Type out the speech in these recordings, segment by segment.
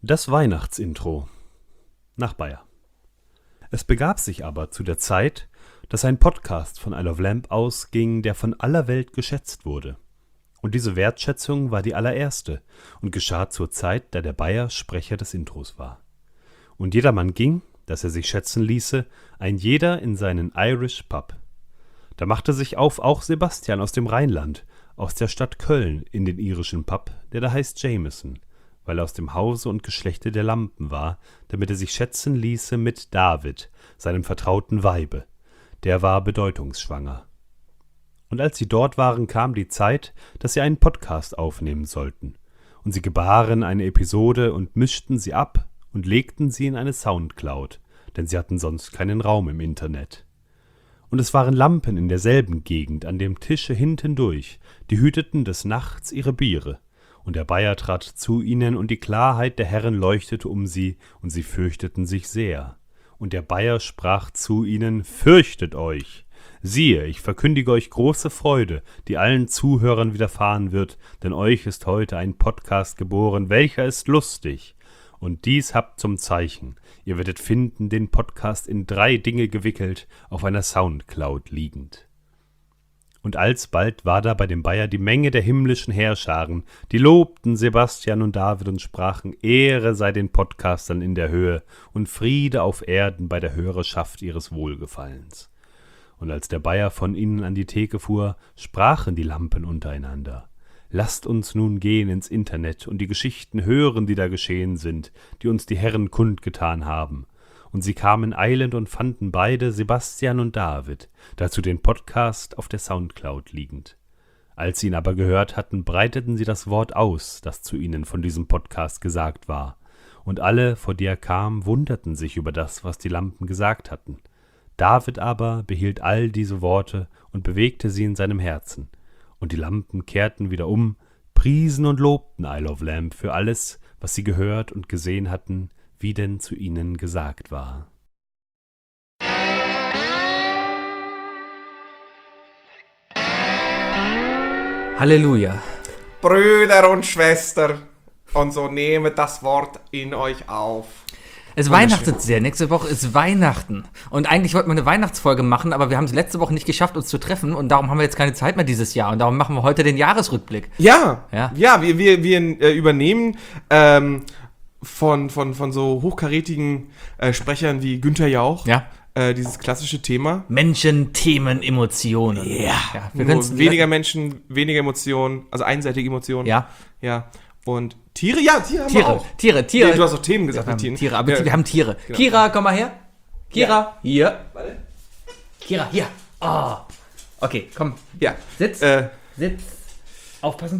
Das Weihnachtsintro nach Bayer. Es begab sich aber zu der Zeit, dass ein Podcast von Isle of Lamp ausging, der von aller Welt geschätzt wurde. Und diese Wertschätzung war die allererste und geschah zur Zeit, da der Bayer Sprecher des Intros war. Und jedermann ging, dass er sich schätzen ließe, ein jeder in seinen Irish Pub. Da machte sich auf auch Sebastian aus dem Rheinland, aus der Stadt Köln, in den irischen Pub, der da heißt Jameson, weil er aus dem Hause und Geschlechte der Lampen war, damit er sich schätzen ließe mit David, seinem vertrauten Weibe. Der war bedeutungsschwanger. Und als sie dort waren, kam die Zeit, dass sie einen Podcast aufnehmen sollten. Und sie gebaren eine Episode und mischten sie ab und legten sie in eine Soundcloud, denn sie hatten sonst keinen Raum im Internet. Und es waren Lampen in derselben Gegend an dem Tische hintendurch, die hüteten des Nachts ihre Biere. Und der Bayer trat zu ihnen, und die Klarheit der Herren leuchtete um sie, und sie fürchteten sich sehr. Und der Bayer sprach zu ihnen: Fürchtet euch! Siehe, ich verkündige euch große Freude, die allen Zuhörern widerfahren wird, denn euch ist heute ein Podcast geboren, welcher ist lustig. Und dies habt zum Zeichen: Ihr werdet finden den Podcast in 3 Dinge gewickelt, auf einer Soundcloud liegend. Und alsbald war da bei dem Bayer die Menge der himmlischen Heerscharen, die lobten Sebastian und David und sprachen: Ehre sei den Podcastern in der Höhe und Friede auf Erden bei der Hörerschaft ihres Wohlgefallens. Und als der Bayer von ihnen an die Theke fuhr, sprachen die Lampen untereinander: Lasst uns nun gehen ins Internet und die Geschichten hören, die da geschehen sind, die uns die Herren kundgetan haben. Und sie kamen eilend und fanden beide, Sebastian und David, dazu den Podcast auf der Soundcloud liegend. Als sie ihn aber gehört hatten, breiteten sie das Wort aus, das zu ihnen von diesem Podcast gesagt war. Und alle, vor die er kam, wunderten sich über das, was die Lampen gesagt hatten. David aber behielt all diese Worte und bewegte sie in seinem Herzen. Und die Lampen kehrten wieder um, priesen und lobten Isle of Lamp für alles, was sie gehört und gesehen hatten, wie denn zu ihnen gesagt war. Halleluja. Brüder und Schwestern, und so nehmet das Wort in euch auf. Es weihnachtet sehr. Nächste Woche ist Weihnachten. Und eigentlich wollten wir eine Weihnachtsfolge machen, aber wir haben es letzte Woche nicht geschafft, uns zu treffen. Und darum haben wir jetzt keine Zeit mehr dieses Jahr. Und darum machen wir heute den Jahresrückblick. Ja, wir übernehmen von so hochkarätigen Sprechern wie Günther Jauch dieses klassische Thema. Menschen, Themen, Emotionen. Ja, weniger Menschen, weniger Emotionen, also einseitige Emotionen. Ja. Und Tiere? Ja, Tiere haben wir auch. Tiere. Nee, du hast doch Themen gesagt mit Tieren. Tieren. Tiere, aber wir haben Tiere. Genau. Kira, komm mal her. Kira, hier. Warte. Kira, hier. Oh. Okay, komm. Ja. Sitz. Sitz. Aufpassen.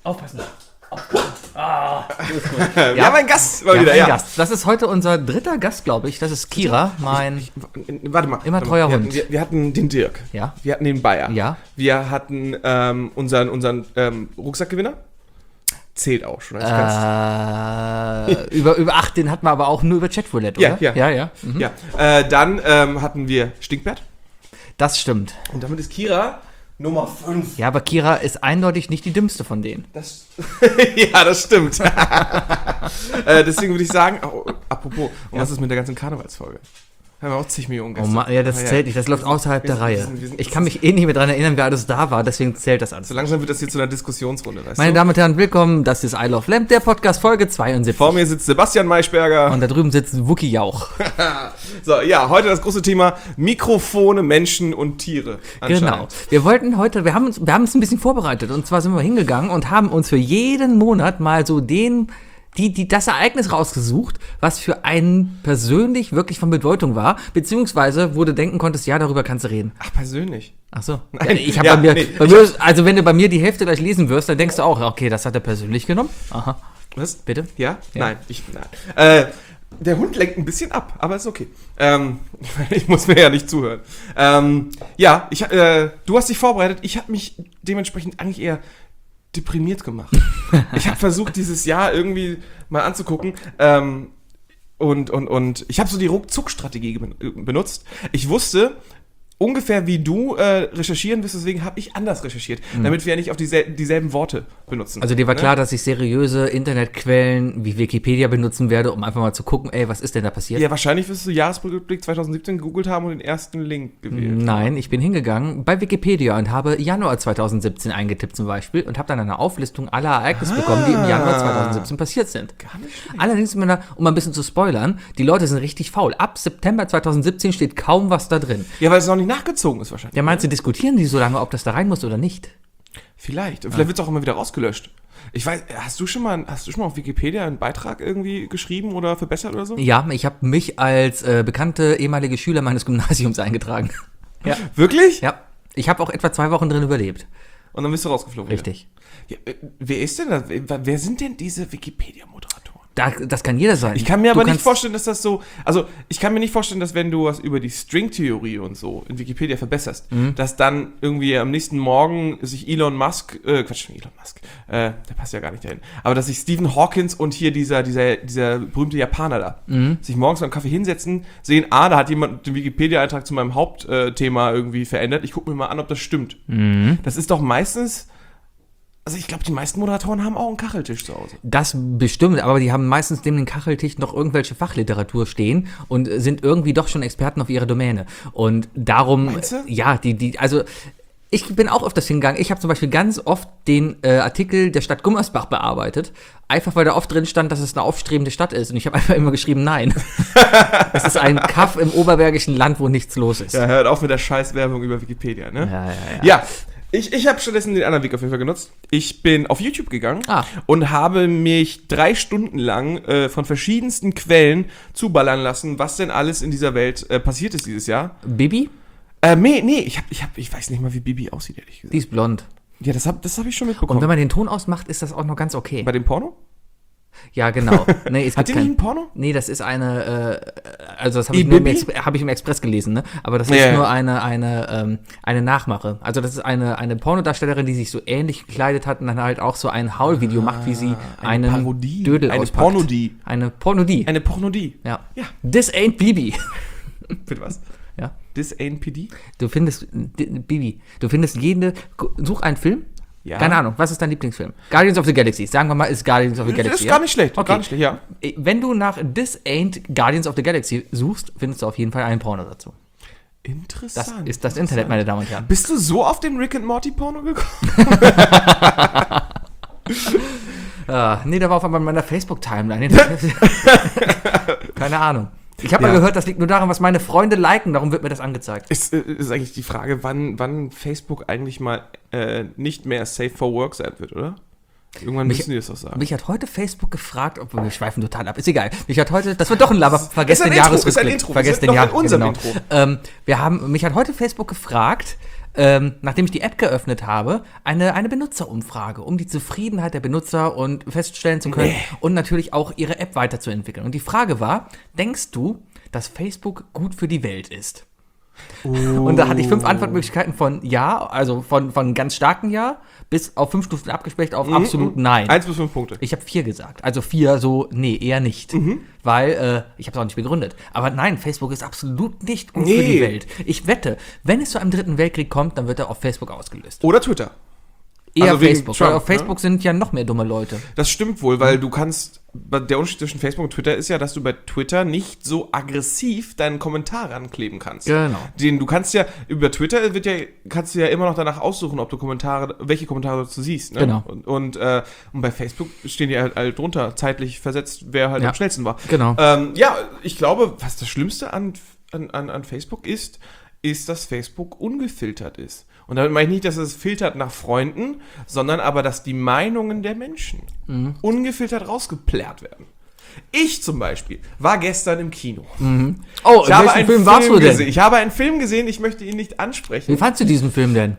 Ah, du bist gut. Wir haben einen Gast mal wieder, Gast. Das ist heute unser 3. Gast, glaube ich. Das ist Kira, mein immer treuer Hund. Wir hatten den Dirk. Ja. Wir hatten den Bayer. Ja. Wir hatten unseren Rucksackgewinner. Zählt auch schon als Gast. Über 8, den hatten wir aber auch nur über Chatroulette, oder? Ja. Mhm. Dann hatten wir Stinkbert. Das stimmt. Und damit ist Kira Nummer 5. Ja, aber Kira ist eindeutig nicht die dümmste von denen. Ja, das stimmt. Deswegen würde ich sagen, apropos, was ist mit der ganzen Karnevalsfolge? Haben wir auch 10 Millionen Gäste. Oh Mann, ja, das zählt nicht, das läuft außerhalb der Reihe. Ich kann mich nicht mehr daran erinnern, wer alles da war, deswegen zählt das alles. So langsam wird das hier zu einer Diskussionsrunde, weißt Meine du? Damen und Herren, willkommen, das ist Isle of Lamp, der Podcast Folge 72. Vor mir sitzt Sebastian Maischberger. Und da drüben sitzt Wookie Jauch. So, ja, heute das große Thema Mikrofone, Menschen und Tiere. Genau. Wir wollten heute, wir haben uns ein bisschen vorbereitet, und zwar sind wir hingegangen und haben uns für jeden Monat mal so das Ereignis rausgesucht, was für einen persönlich wirklich von Bedeutung war, beziehungsweise wo du denken konntest, ja, darüber kannst du reden. Ach, persönlich? Ach so. Nein, ich habe also wenn du bei mir die Hälfte gleich lesen wirst, dann denkst du auch, okay, das hat er persönlich genommen. Aha. Was? Bitte? Ja? Nein. Nein. Der Hund lenkt ein bisschen ab, aber ist okay. Ich muss mir ja nicht zuhören. Du hast dich vorbereitet. Ich habe mich dementsprechend eigentlich eher deprimiert gemacht. Ich habe versucht, dieses Jahr irgendwie mal anzugucken. Und ich habe so die Ruckzuck-Strategie benutzt. Ich wusste, ungefähr wie du recherchieren wirst, deswegen habe ich anders recherchiert, damit wir ja nicht auf dieselben Worte benutzen. Also dir war klar, dass ich seriöse Internetquellen wie Wikipedia benutzen werde, um einfach mal zu gucken, ey, was ist denn da passiert? Ja, wahrscheinlich wirst du Jahresrückblick 2017 gegoogelt haben und den ersten Link gewählt. Nein, ich bin hingegangen bei Wikipedia und habe Januar 2017 eingetippt zum Beispiel und habe dann eine Auflistung aller Ereignisse bekommen, die im Januar 2017 passiert sind. Gar nicht schlecht. Allerdings, um mal ein bisschen zu spoilern, die Leute sind richtig faul. Ab September 2017 steht kaum was da drin. Ja, weil es noch nicht nachgezogen ist wahrscheinlich. Ja, meinst du, diskutieren die so lange, ob das da rein muss oder nicht? Vielleicht. Und vielleicht wird es auch immer wieder rausgelöscht. Ich weiß, hast du schon mal auf Wikipedia einen Beitrag irgendwie geschrieben oder verbessert oder so? Ja, ich habe mich als bekannte ehemalige Schüler meines Gymnasiums eingetragen. Ja. Wirklich? Ja. Ich habe auch etwa 2 Wochen drin überlebt. Und dann bist du rausgeflogen. Richtig. Ja, wer ist denn das? Wer sind denn diese Wikipedia-Moderatoren? Das kann jeder sein. Ich kann mir Du aber nicht kannst- vorstellen, dass das so, also ich kann mir nicht vorstellen, dass wenn du was über die Stringtheorie und so in Wikipedia verbesserst, dass dann irgendwie am nächsten Morgen sich Elon Musk, der passt ja gar nicht dahin, aber dass sich Stephen Hawkins und hier dieser berühmte Japaner da sich morgens beim Kaffee hinsetzen, sehen, da hat jemand den Wikipedia-Eintrag zu meinem Hauptthema irgendwie verändert, ich gucke mir mal an, ob das stimmt. Das ist doch meistens... Also ich glaube, die meisten Moderatoren haben auch einen Kacheltisch zu Hause. Das bestimmt, aber die haben meistens neben den Kacheltisch noch irgendwelche Fachliteratur stehen und sind irgendwie doch schon Experten auf ihre Domäne. Und darum, Meinst du? ja, also ich bin auch öfters hingegangen. Ich habe zum Beispiel ganz oft den Artikel der Stadt Gummersbach bearbeitet, einfach weil da oft drin stand, dass es eine aufstrebende Stadt ist. Und ich habe einfach immer geschrieben, nein. Es ist ein Kaff im oberbergischen Land, wo nichts los ist. Ja, hört auf mit der Scheißwerbung über Wikipedia, ne? Ja. Ja, ich habe stattdessen den anderen Weg auf jeden Fall genutzt. Ich bin auf YouTube gegangen und habe mich 3 Stunden lang von verschiedensten Quellen zuballern lassen, was denn alles in dieser Welt passiert ist dieses Jahr. Bibi? Nee, ich weiß nicht mal, wie Bibi aussieht, ehrlich gesagt. Die ist blond. Ja, das hab ich schon Und mitbekommen. wenn man den Ton ausmacht, ist das auch noch ganz okay. Bei dem Porno? Ja, genau. Nee, es Hat gibt die nicht ein Porno? Nee, das ist eine, also das habe ich, Bibi? hab ich im Express gelesen, ne? Aber das Ja, ist ja. nur eine Nachmache. Also das ist eine Pornodarstellerin, die sich so ähnlich gekleidet hat und dann halt auch so ein Haul-Video macht, wie sie eine einen Parodie. Dödel Eine auspackt. Pornodie. Eine Pornodie. Eine Pornodie. Ja. Ja. This ain't Bibi. Bitte was? Ja. This ain't PD? Du findest, Bibi, such einen Film. Ja. Keine Ahnung, was ist dein Lieblingsfilm? Guardians of the Galaxy. Sagen wir mal, ist Guardians of the Galaxy. Das ist gar nicht schlecht. Okay. Gar nicht schlecht, ja. Wenn du nach This Ain't Guardians of the Galaxy suchst, findest du auf jeden Fall einen Porno dazu. Das Interessant. ist das Internet, meine Damen und Herren. Bist du so auf den Rick and Morty Porno gekommen? Nee, der war auf einmal in meiner Facebook-Timeline. Keine Ahnung. Ich habe mal Ja. gehört, das liegt nur daran, was meine Freunde liken, darum wird mir das angezeigt. Ist eigentlich die Frage, wann Facebook eigentlich mal nicht mehr safe for work sein wird, oder? Irgendwann müssen die das doch sagen. Mich hat heute Facebook gefragt, ob wir schweifen total ab, ist egal. Mich hat heute, das wird doch ein Laber, vergesst Ist ein den Intro, Jahresrückblick. ist ein Intro. Vergesst Wir den sind noch in unserem Jahresrückblick. Genau. Mich hat heute Facebook gefragt, nachdem ich die App geöffnet habe, eine Benutzerumfrage, um die Zufriedenheit der Benutzer und feststellen zu können und natürlich auch ihre App weiterzuentwickeln. Und die Frage war, denkst du, dass Facebook gut für die Welt ist? Und da hatte ich 5 Antwortmöglichkeiten von Ja, also von ganz starken Ja, bis auf 5 Stufen abgespeckt auf absolut Nein. 1 bis 5 Punkte. Ich habe 4 gesagt. Also 4 so, nee, eher nicht. Weil, ich habe es auch nicht begründet. Aber nein, Facebook ist absolut nicht gut für die Welt. Ich wette, wenn es zu einem 3. Weltkrieg kommt, dann wird er auf Facebook ausgelöst. Oder Twitter. Eher Also wegen Facebook. Trump, Weil auf Facebook sind ja noch mehr dumme Leute. Das stimmt wohl, weil du kannst, der Unterschied zwischen Facebook und Twitter ist ja, dass du bei Twitter nicht so aggressiv deinen Kommentar rankleben kannst. Genau. Du kannst ja, über Twitter kannst du ja immer noch danach aussuchen, ob du welche Kommentare du siehst. Ne? Genau. Und bei Facebook stehen die halt drunter, zeitlich versetzt, wer halt Ja. am schnellsten war. Genau. Ja, ich glaube, was das Schlimmste an Facebook ist, dass Facebook ungefiltert ist. Und damit meine ich nicht, dass es filtert nach Freunden, sondern aber, dass die Meinungen der Menschen ungefiltert rausgeplärt werden. Ich zum Beispiel war gestern im Kino. Oh, Ich habe einen Film warst du denn? gesehen. Ich habe einen Film gesehen, ich möchte ihn nicht ansprechen. Wie fandst du diesen Film denn?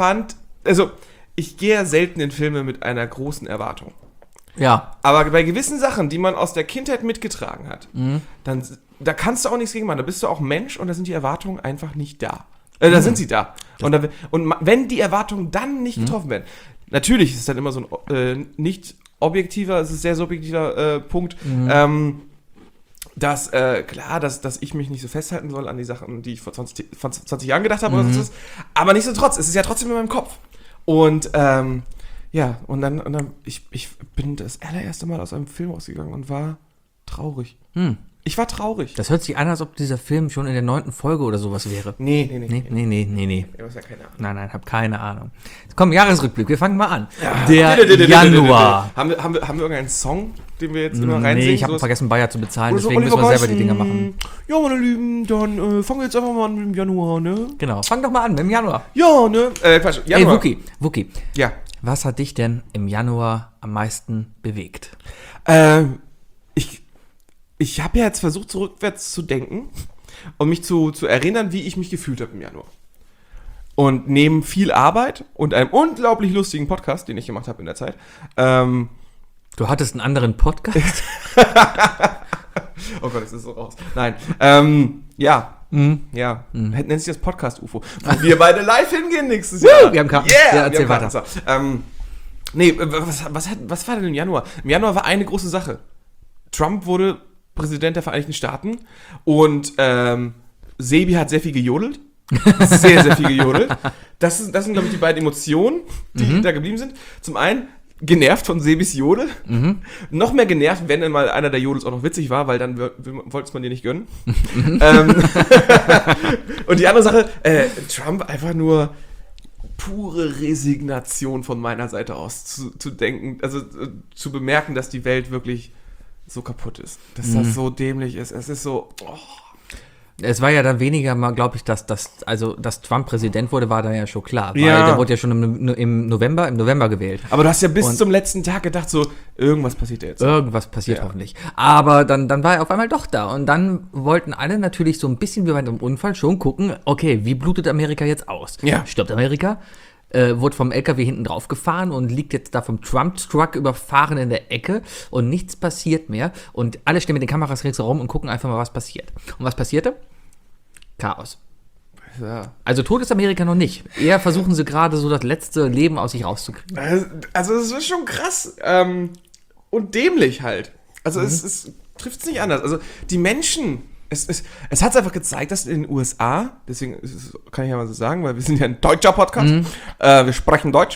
Ich gehe ja selten in Filme mit einer großen Erwartung. Ja. Aber bei gewissen Sachen, die man aus der Kindheit mitgetragen hat, da kannst du auch nichts gegen machen. Da bist du auch Mensch und da sind die Erwartungen einfach nicht da. Da sind sie da. Und wenn die Erwartungen dann nicht getroffen werden, natürlich ist es dann immer so ein nicht objektiver, es ist ein sehr subjektiver Punkt. dass, dass ich mich nicht so festhalten soll an die Sachen, die ich vor 20 Jahren gedacht habe oder so. Aber nichtsdestotrotz, es ist ja trotzdem in meinem Kopf. Und, und dann ich bin das allererste Mal aus einem Film rausgegangen und war traurig. Ich war traurig. Das hört sich an, als ob dieser Film schon in der 9. Folge oder sowas wäre. Nee. Du hast ja keine Ahnung. Nein, hab keine Ahnung. Komm, Jahresrückblick, wir fangen mal an. Ja. Der Januar. Haben wir irgendeinen Song, den wir jetzt immer reinsingen? Nee, ich habe vergessen, Bayer zu bezahlen, deswegen müssen wir selber die Dinger machen. Ja, meine Lieben, dann fangen wir jetzt einfach mal an mit dem Januar, ne? Genau, fang doch mal an mit dem Januar. Ja, ne? Quatsch, Januar. Ey, Wookie. Ja. Was hat dich denn im Januar am meisten bewegt? Ich habe ja jetzt versucht, rückwärts zu denken und mich zu erinnern, wie ich mich gefühlt habe im Januar. Und neben viel Arbeit und einem unglaublich lustigen Podcast, den ich gemacht habe in der Zeit. Du hattest einen anderen Podcast? Oh Gott, das ist so raus. Nein. Nennt sich das Podcast-UFO. Wo wir beide live hingehen nächstes Jahr. Wir haben Karten. Yeah, ja, erzähl weiter. So. Was war denn im Januar? Im Januar war eine große Sache. Trump wurde Präsident der Vereinigten Staaten und Sebi hat sehr viel gejodelt. Sehr, sehr viel gejodelt. Das sind glaube ich, die beiden Emotionen, die da geblieben sind. Zum einen genervt von Sebis Jodel. Noch mehr genervt, wenn dann mal einer der Jodels auch noch witzig war, weil dann wollte es man dir nicht gönnen. Und die andere Sache, Trump einfach nur pure Resignation von meiner Seite aus zu denken, also zu bemerken, dass die Welt wirklich so kaputt ist. Dass das so dämlich ist. Es ist so... Oh. Es war ja dann weniger mal, glaube ich, dass Trump Präsident wurde, war dann ja schon klar. Weil Ja. der wurde ja schon im November gewählt. Aber du hast ja bis zum letzten Tag gedacht, so, irgendwas passiert jetzt. Irgendwas passiert Ja. hoffentlich. Aber dann war er auf einmal doch da. Und dann wollten alle natürlich so ein bisschen wie bei einem Unfall schon gucken, okay, wie blutet Amerika jetzt aus? Ja. Stirbt Amerika? Wurde vom LKW hinten drauf gefahren und liegt jetzt da vom Trump-Truck überfahren in der Ecke und nichts passiert mehr. Und alle stehen mit den Kameras ringsherum und gucken einfach mal, was passiert. Und was passierte? Chaos. Ja. Also tot ist Amerika noch nicht. Eher versuchen sie gerade so das letzte Leben aus sich rauszukriegen. Also das ist schon krass und dämlich halt. Also es trifft es nicht anders. Also die Menschen, es hat es einfach gezeigt, dass in den USA, deswegen kann ich ja mal so sagen, weil wir sind ja ein deutscher Podcast, wir sprechen Deutsch,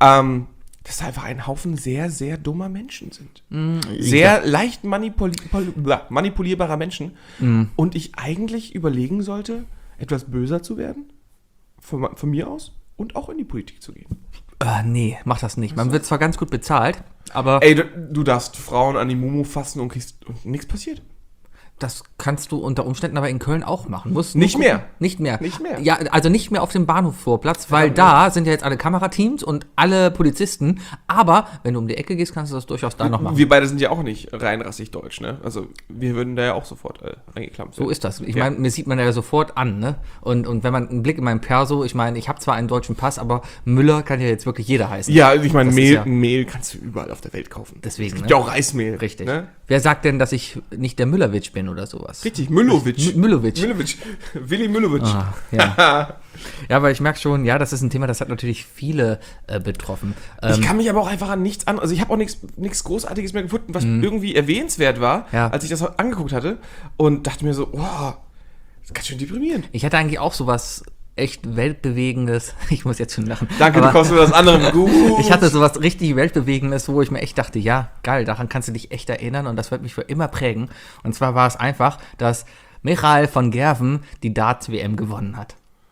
dass einfach ein Haufen sehr, sehr dummer Menschen sind. Sehr leicht manipulierbarer Menschen. Und ich eigentlich überlegen sollte, etwas böser zu werden, von mir aus, und auch in die Politik zu gehen. Nee, mach das nicht. Man wird zwar ganz gut bezahlt, aber Ey, du darfst Frauen an die Mumu fassen und nichts passiert. das kannst du unter Umständen aber in Köln auch machen. Musst Nicht nur gucken. mehr. Nicht mehr. Nicht mehr. Ja, also nicht mehr auf dem Bahnhofvorplatz, weil Ja, da sind ja jetzt alle Kamerateams und alle Polizisten. Aber wenn du um die Ecke gehst, kannst du das durchaus da noch machen. Wir beide sind ja auch nicht rein rassig deutsch, ne? Also wir würden da ja auch sofort eingeklammt So werden. ist das. Ich Ja. meine, mir sieht man ja sofort an, ne? Und wenn man einen Blick in meinen Perso, ich meine, ich habe zwar einen deutschen Pass, aber Müller kann ja jetzt wirklich jeder heißen. Ja, ich meine, Das ist ja- Mehl kannst du überall auf der Welt kaufen. Deswegen, Es gibt ne? ja auch Reismehl. Richtig. Ne? Wer sagt denn, dass ich nicht der Müllowitsch bin oder sowas? Richtig, Müllowitsch. Müllowitsch. Willi Müllowitsch. Ah, ja. Ja, aber ich merke schon, ja, das ist ein Thema, das hat natürlich viele betroffen. Ich kann mich aber auch einfach an nichts an, also ich habe auch nichts Großartiges mehr gefunden, was irgendwie erwähnenswert war, Ja. als ich das angeguckt hatte und dachte mir so, oh, das ist ganz schön deprimierend. Ich hatte eigentlich auch sowas echt Weltbewegendes. Ich muss jetzt schon lachen. Danke, aber du kommst mit was anderem gut. ich hatte sowas richtig Weltbewegendes, wo ich mir echt dachte, ja, geil, daran kannst du dich echt erinnern und das wird mich für immer prägen. Und zwar war es einfach, dass Michael von Gerven die Darts-WM gewonnen hat.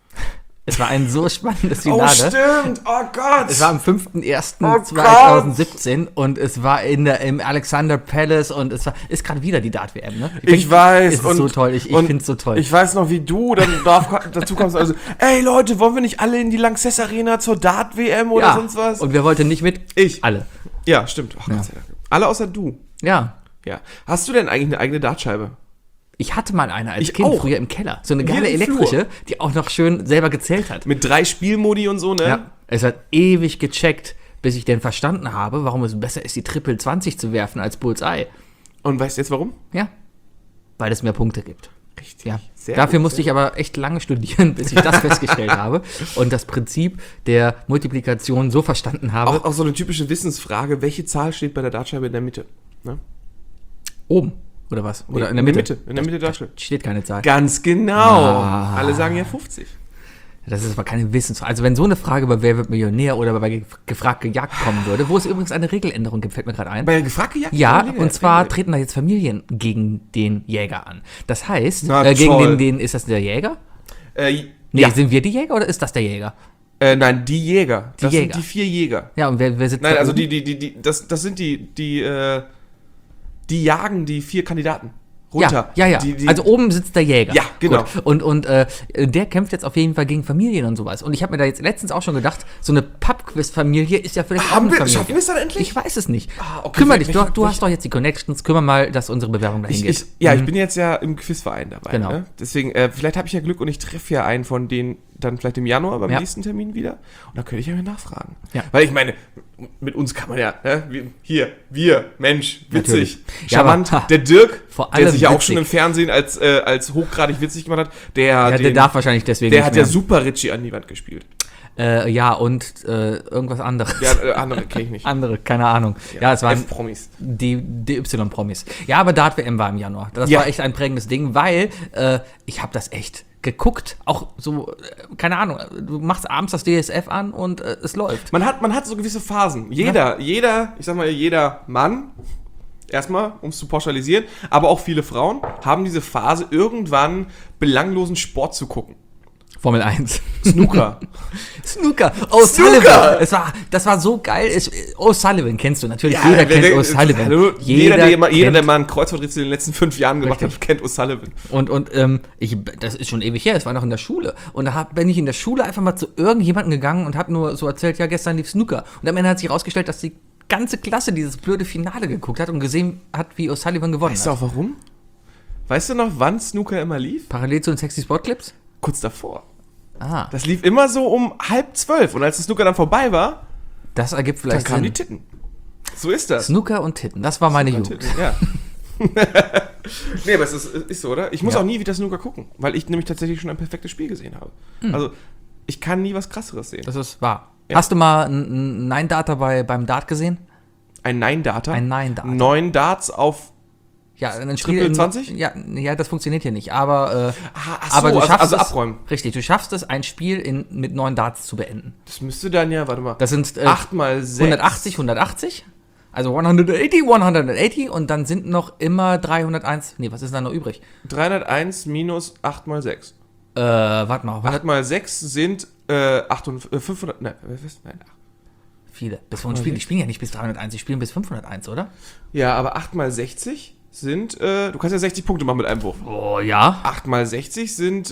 Es war ein so spannendes Oh, Finale. stimmt, oh Gott. Es war am Oh 5.1.2017 und es war im Alexander Palace und ist gerade wieder die Dart-WM, ne? Ich weiß. Es ist so toll, ich finde es so toll. Ich weiß noch, wie du dann dazu kommst, also, ey Leute, wollen wir nicht alle in die Lanxess Arena zur Dart-WM oder sonst was? Und wer wollte nicht mit? Ich. Alle. Ja, stimmt. Ach, Ja. Gott sei Dank. Alle außer du. Ja. Ja. Hast du denn eigentlich eine eigene Dartscheibe? Ich hatte mal eine als Ich Kind auch. früher im Keller. So eine Hier geile im Flur. elektrische, die auch noch schön selber gezählt hat. Mit 3 Spielmodi und so, ne? Ja. Es hat ewig gecheckt, bis ich denn verstanden habe, warum es besser ist, die Triple 20 zu werfen als Bullseye. Und weißt du jetzt warum? Ja. Weil es mehr Punkte gibt. Richtig. Ja. Sehr Dafür gut, musste sehr ich aber echt lange studieren, bis ich das festgestellt habe und das Prinzip der Multiplikation so verstanden habe. Auch so eine typische Wissensfrage, welche Zahl steht bei der Dartscheibe in der Mitte? Ne? Oben. Oder was? Nee, Oder in der Mitte? In der Mitte darstellt. Steht keine Zahl. Ganz genau. Ah. Alle sagen ja 50. Das ist aber keine Wissensfrage. Also wenn so eine Frage bei Wer wird Millionär oder bei Gefragt gejagt kommen würde, wo es übrigens eine Regeländerung gibt, fällt mir gerade ein. Bei gefragt gejagt? Ja, und zwar treten da jetzt Familien gegen den Jäger an. Das heißt, Na, gegen toll. den, ist das der Jäger? Nee, ja. sind wir die Jäger oder ist das der Jäger? Nein, die Jäger. Das Jäger. sind die 4 Jäger. Ja, und wer sitzt Nein, da also oben? das sind die jagen die 4 Kandidaten runter. Ja. Die, Also oben sitzt der Jäger. Ja, genau. Gut. Und der kämpft jetzt auf jeden Fall gegen Familien und sowas. Und ich habe mir da jetzt letztens auch schon gedacht, so eine Pub-Quiz-Familie ist ja vielleicht auch eine Familie. Schaffen wir es dann endlich? Ich weiß es nicht. Okay, Kümmer dich, du hast doch jetzt die Connections, kümmer mal, dass unsere Bewerbung dahin geht. Ich bin jetzt ja im Quizverein dabei. Genau. Ne? Deswegen, vielleicht habe ich ja Glück und ich treffe ja einen von denen dann vielleicht im Januar beim nächsten Termin wieder. Und da könnte ich ja mal nachfragen. Ja. Weil ich meine, mit uns kann man ja, ne? Wir, Mensch, witzig, Natürlich. charmant. Ja, aber der Dirk, vor der allem sich ja auch witzig. schon im Fernsehen als hochgradig witzig gemacht hat, der darf wahrscheinlich deswegen der nicht hat mehr. ja super Richie an die Wand gespielt. Und irgendwas anderes. Der andere kenne ich nicht. Andere, keine Ahnung. Ja, es waren F-Promis. die Y-Promis. Ja, aber Dart-WM war im Januar. Das Ja. war echt ein prägendes Ding, weil ich habe das echt geguckt. Auch so, keine Ahnung, du machst abends das DSF an und es läuft. Man hat so gewisse Phasen. Jeder, ich sag mal, jeder Mann, erstmal, um es zu pauschalisieren, aber auch viele Frauen haben diese Phase, irgendwann belanglosen Sport zu gucken. Formel 1. Snooker. Snooker. Snooker. O'Sullivan. Das war so geil. O'Sullivan kennst du natürlich. Ja, jeder wer- kennt wer- O'Sullivan. Hallo, jeder, der kennt- mal ein Kreuzworträtsel in den letzten 5 Jahren gemacht Richtig. hat, kennt O'Sullivan. Und das ist schon ewig her, das war noch in der Schule. Und da bin ich in der Schule einfach mal zu irgendjemandem gegangen und habe nur so erzählt, ja, gestern lief Snooker. Und am Ende hat sich herausgestellt, dass die ganze Klasse dieses blöde Finale geguckt hat und gesehen hat, wie O'Sullivan gewonnen Weißt du hat. auch warum? Weißt du noch, wann Snooker immer lief? Parallel zu den Sexy Sport Clips? Kurz davor. Ah, Das lief immer so um 11:30. Und als das Snooker dann vorbei war, das ergibt dann vielleicht kamen die Sinn. Titten. So ist das. Snooker und Titten, das war meine Jugend. Titten, ja. Nee, aber es ist so, oder? Ich muss Ja. auch nie wieder Snooker gucken, weil ich nämlich tatsächlich schon ein perfektes Spiel gesehen habe. Also, ich kann nie was Krasseres sehen. Das ist wahr. Ja. Hast du mal einen Nine-Darter beim Dart gesehen? Ein Nine-Darter? Ein Nine-Darter. 9 Darts auf... Ja, ein Triple 20? Ja, das funktioniert hier nicht, aber ach so, aber du also- schaffst also es, abräumen. Richtig, du schaffst es, ein Spiel mit 9 Darts zu beenden. Das müsste dann ja, warte mal. Das sind 8 mal 6. 180, also 180 und dann sind noch immer 301, nee, was ist da noch übrig? 301 minus 8 mal 6. Warte mal, 8 mal 6 sind 500... Nein, nein. viele. Die spielen ja nicht bis 301, die spielen bis 501, oder? Ja, aber 8 mal 60 sind... du kannst ja 60 Punkte machen mit einem Wurf. Oh, ja. 8 mal 60 sind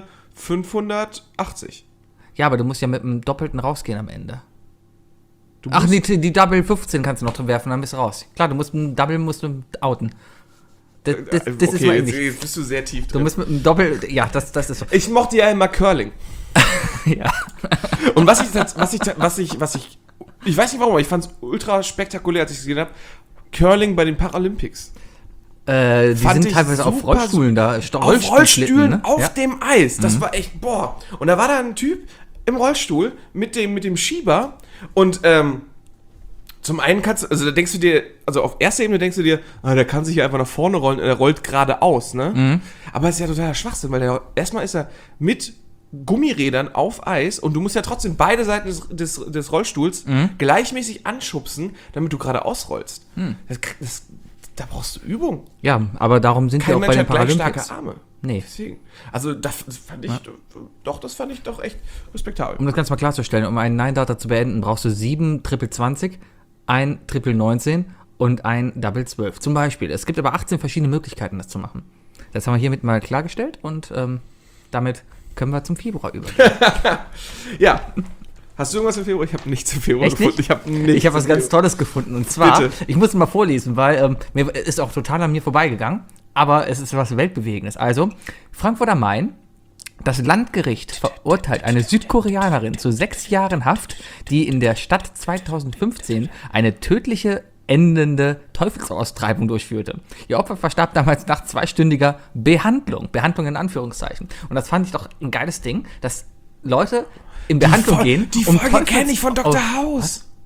580. Ja, aber du musst ja mit einem Doppelten rausgehen am Ende. Du Ach, musst- die Double 15 kannst du noch drin werfen, dann bist du raus. Klar, du musst ein Double outen. Das ist okay, mal jetzt, ähnlich. jetzt bist du sehr tief Du drin. musst mit einem Doppel, ja, das ist so. Ich mochte ja immer Curling. Ja. Und was ich ich weiß nicht warum, aber ich fand es ultra spektakulär, als ich es gesehen habe. Curling bei den Paralympics. Die Fand sind ich teilweise auf super, Rollstühlen da. Auf Rollstühlen ne? auf Ja. dem Eis. Das war echt, boah. Und da war da ein Typ im Rollstuhl mit dem Schieber und zum einen kannst du, also da denkst du dir, also auf erster Ebene denkst du dir, der kann sich ja einfach nach vorne rollen, er rollt geradeaus, ne? Aber es ist ja totaler Schwachsinn, weil erstmal ist er mit Gummirädern auf Eis und du musst ja trotzdem beide Seiten des Rollstuhls gleichmäßig anschubsen, damit du geradeaus rollst. Da brauchst du Übung. Ja, aber darum sind wir Kein auch bei Mensch den hat gleich Paralympics. starke Arme. Nee. Deswegen. Also das fand ich, das fand ich doch echt respektabel. Um das Ganze mal klarzustellen, um einen Nine-Darter zu beenden, brauchst du 7 Triple 20, ein Triple 19 und ein Double 12. Zum Beispiel. Es gibt aber 18 verschiedene Möglichkeiten, das zu machen. Das haben wir hiermit mal klargestellt und damit können wir zum Februar übergehen. Ja. Hast du irgendwas im Februar? Ich habe nichts im Februar Echt gefunden. nicht? Ich habe Was ganz Tolles gefunden. Und zwar, Bitte. ich muss es mal vorlesen, weil mir ist auch total an mir vorbeigegangen, aber es ist was Weltbewegendes. Also, Frankfurt am Main, das Landgericht verurteilt eine Südkoreanerin zu 6 Jahren Haft, die in der Stadt 2015 eine tödliche endende Teufelsaustreibung durchführte. Ihr Opfer verstarb damals nach 2-stündiger Behandlung in Anführungszeichen. Und das fand ich doch ein geiles Ding, dass Leute in Behandlung gehen. Die um Folge kenne ich von Dr. House.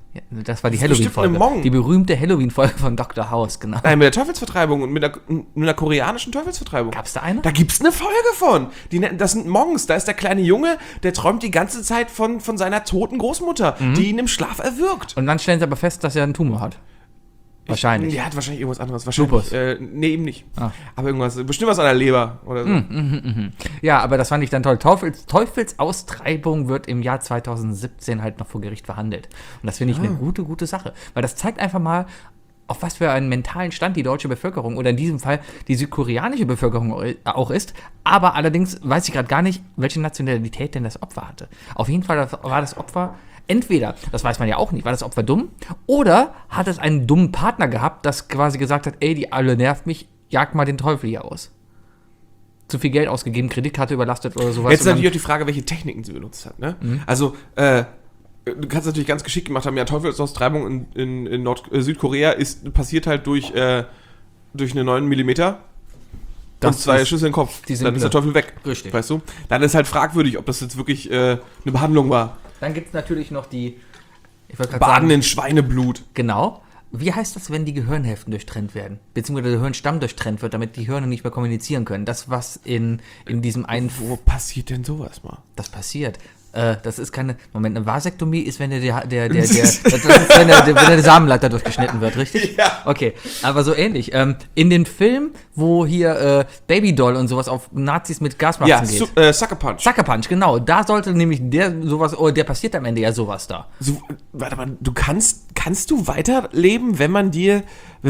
Ja, das war die Das ist bestimmt eine Halloween-Folge. Mong. Die berühmte Halloween-Folge von Dr. House, genau. Nein, mit der Teufelsvertreibung und mit einer koreanischen Teufelsvertreibung. Gab's da eine? Da gibt's eine Folge von. Das sind Monks. Da ist der kleine Junge, der träumt die ganze Zeit von seiner toten Großmutter, die ihn im Schlaf erwürgt. Und dann stellen sie aber fest, dass er einen Tumor hat. Wahrscheinlich. Der hat wahrscheinlich irgendwas anderes. Wahrscheinlich. Lupus. Nee, eben nicht. Ah. Aber irgendwas. Bestimmt was an der Leber oder so. Ja, aber das fand ich dann toll. Teufelsaustreibung wird im Jahr 2017 halt noch vor Gericht verhandelt. Und das finde ich eine gute Sache. Weil das zeigt einfach mal, auf was für einen mentalen Stand die deutsche Bevölkerung oder in diesem Fall die südkoreanische Bevölkerung auch ist. Aber allerdings weiß ich gerade gar nicht, welche Nationalität denn das Opfer hatte. Auf jeden Fall war das Opfer entweder, das weiß man ja auch nicht, war das Opfer dumm oder hat es einen dummen Partner gehabt, das quasi gesagt hat, ey, die alle nervt mich, jag mal den Teufel hier aus. Zu viel Geld ausgegeben, Kreditkarte überlastet oder sowas. Jetzt ist natürlich auch die Frage, welche Techniken sie benutzt hat. Ne? Also, du kannst natürlich ganz geschickt gemacht haben, ja, Teufelsaustreibung in Südkorea passiert halt durch eine 9 mm und 2 Schüsse in den Kopf. Dann ist der Teufel weg. Richtig. Weißt du? Dann ist halt fragwürdig, ob das jetzt wirklich eine Behandlung war. Dann gibt es natürlich noch die, ich wollte gerade Baden sagen, in Schweineblut. genau. Wie heißt das, wenn die Gehirnhälften durchtrennt werden? Beziehungsweise der Gehirnstamm durchtrennt wird, damit die Hirne nicht mehr kommunizieren können. Das, was in diesem einen... Wo passiert denn sowas mal? Das passiert. Das ist keine... Moment, eine Vasektomie ist, wenn wenn der Samenleiter durchgeschnitten wird, richtig? Ja. Okay, aber so ähnlich. In den Film, wo hier Babydoll und sowas auf Nazis mit Gasmasken Ja, geht. Sucker Punch. Sucker Punch, genau. Da sollte nämlich der passiert am Ende ja sowas da. So, warte mal, kannst du weiterleben, wenn man diese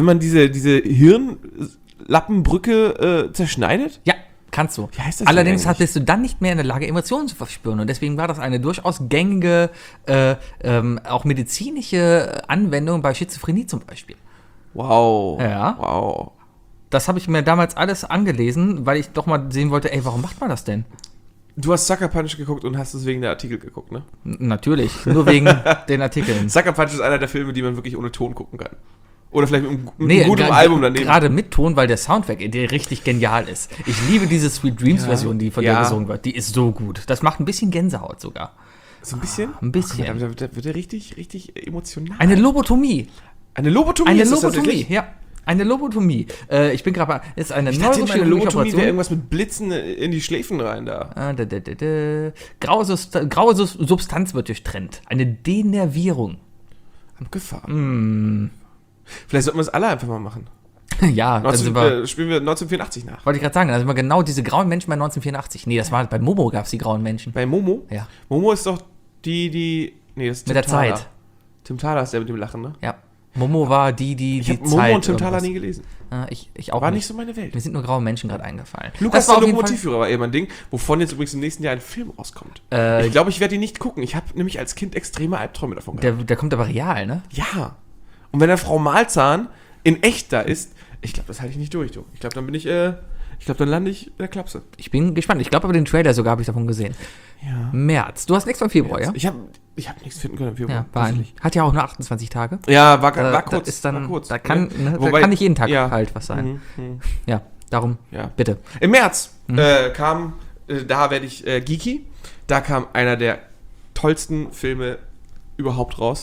Hirnlappenbrücke zerschneidet? Ja, kannst du. Wie heißt das Allerdings denn eigentlich? bist du dann nicht mehr in der Lage, Emotionen zu verspüren. Und deswegen war das eine durchaus gängige, auch medizinische Anwendung bei Schizophrenie zum Beispiel. Wow. Ja. Wow. Das habe ich mir damals alles angelesen, weil ich doch mal sehen wollte, ey, warum macht man das denn? Du hast Sucker Punch geguckt und hast es wegen der Artikel geguckt, ne? Natürlich, nur wegen den Artikeln. Sucker Punch ist einer der Filme, die man wirklich ohne Ton gucken kann. Oder vielleicht mit einem guten Album daneben. Gerade mit Ton, weil der Soundtrack, der richtig genial ist. Ich liebe diese Sweet Dreams Version, die von der gesungen wird. Die ist so gut. Das macht ein bisschen Gänsehaut sogar. So ein bisschen? Ein bisschen. Ach, da wird er richtig emotional. Eine Lobotomie. Eine Lobotomie? Eine ist das Lobotomie, tatsächlich? ja. Eine Lobotomie. Ich bin gerade ist eine Ich dachte immer, eine neurochirurgische Lobotomie wäre Operation. irgendwas mit Blitzen in die Schläfen rein da. Graue Substanz wird durchtrennt. Eine Denervierung. Abgefahren. Vielleicht sollten wir es alle einfach mal machen. Ja, dann sind wir, Spielen wir 1984 nach. wollte ich gerade sagen, also immer genau diese grauen Menschen bei 1984. Nee, das war bei Momo gab es die grauen Menschen. Bei Momo? Ja. Momo ist doch nee, das ist Mit der Thaler. Zeit. Tim Thaler ist der mit dem Lachen, ne? Ja. Momo war die Ich habe Zeit. Momo und Tim Thaler irgendwas. nie gelesen. Ich auch War nicht. nicht so meine Welt. Mir sind nur graue Menschen gerade eingefallen. Lukas, das war der auf jeden Fall, Lokomotivführer, war eben ein Ding, wovon jetzt übrigens im nächsten Jahr ein Film rauskommt. Ich glaube, ich werde ihn nicht gucken. Ich habe nämlich als Kind extreme Albträume davon gehabt. der kommt aber real, ne? Ja. Und wenn der Frau Malzahn in echt da ist, ich glaube, das halte ich nicht durch, du. Ich glaube, dann lande ich in der Klapse. Ich bin gespannt. Ich glaube aber den Trailer sogar habe ich davon gesehen. Ja. März. Du hast nichts von Februar, ja? Ich hab nichts finden können im Februar. Ja, hat ja auch nur 28 Tage. Ja, war kurz. Da ist dann, war kurz. da kann Wobei- nicht jeden Tag ja. halt was sein. Mhm. Ja, darum, Ja. bitte. Im März kam, da werde ich geeky, da kam einer der tollsten Filme überhaupt raus.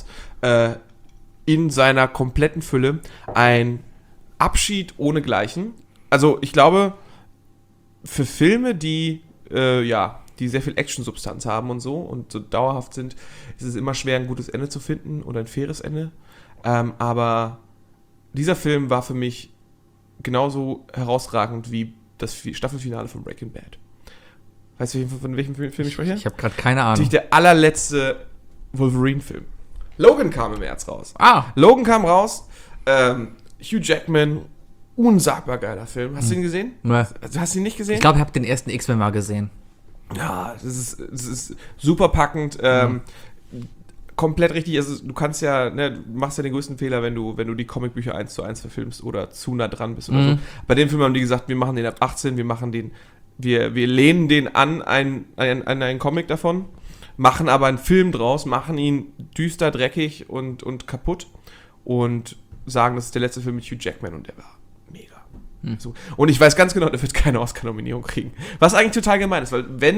In seiner kompletten Fülle ein Abschied ohnegleichen. Also ich glaube, für Filme, die sehr viel Action-Substanz haben und so dauerhaft sind, ist es immer schwer, ein gutes Ende zu finden oder ein faires Ende. Aber dieser Film war für mich genauso herausragend wie das Staffelfinale von Breaking Bad. Weißt du, von welchem Film ich spreche? Ich habe gerade keine Ahnung. Natürlich der allerletzte Wolverine-Film. Logan kam im März raus. Logan kam raus. Hugh Jackman, unsagbar geiler Film. Hast du ihn gesehen? Ne. Also, hast du ihn nicht gesehen? Ich glaube, ich habe den ersten X-Men mal gesehen. Ja, das ist super packend. Komplett richtig. Also, du kannst ja, ne, du machst ja den größten Fehler, wenn du die Comicbücher 1:1 verfilmst oder zu nah dran bist oder so. Bei dem Film haben die gesagt, wir machen den ab 18, wir lehnen den an einen Comic davon, machen aber einen Film draus, machen ihn düster, dreckig und kaputt und sagen, das ist der letzte Film mit Hugh Jackman und der war mega. So. Und ich weiß ganz genau, der wird keine Oscar-Nominierung kriegen. Was eigentlich total gemein ist, weil wenn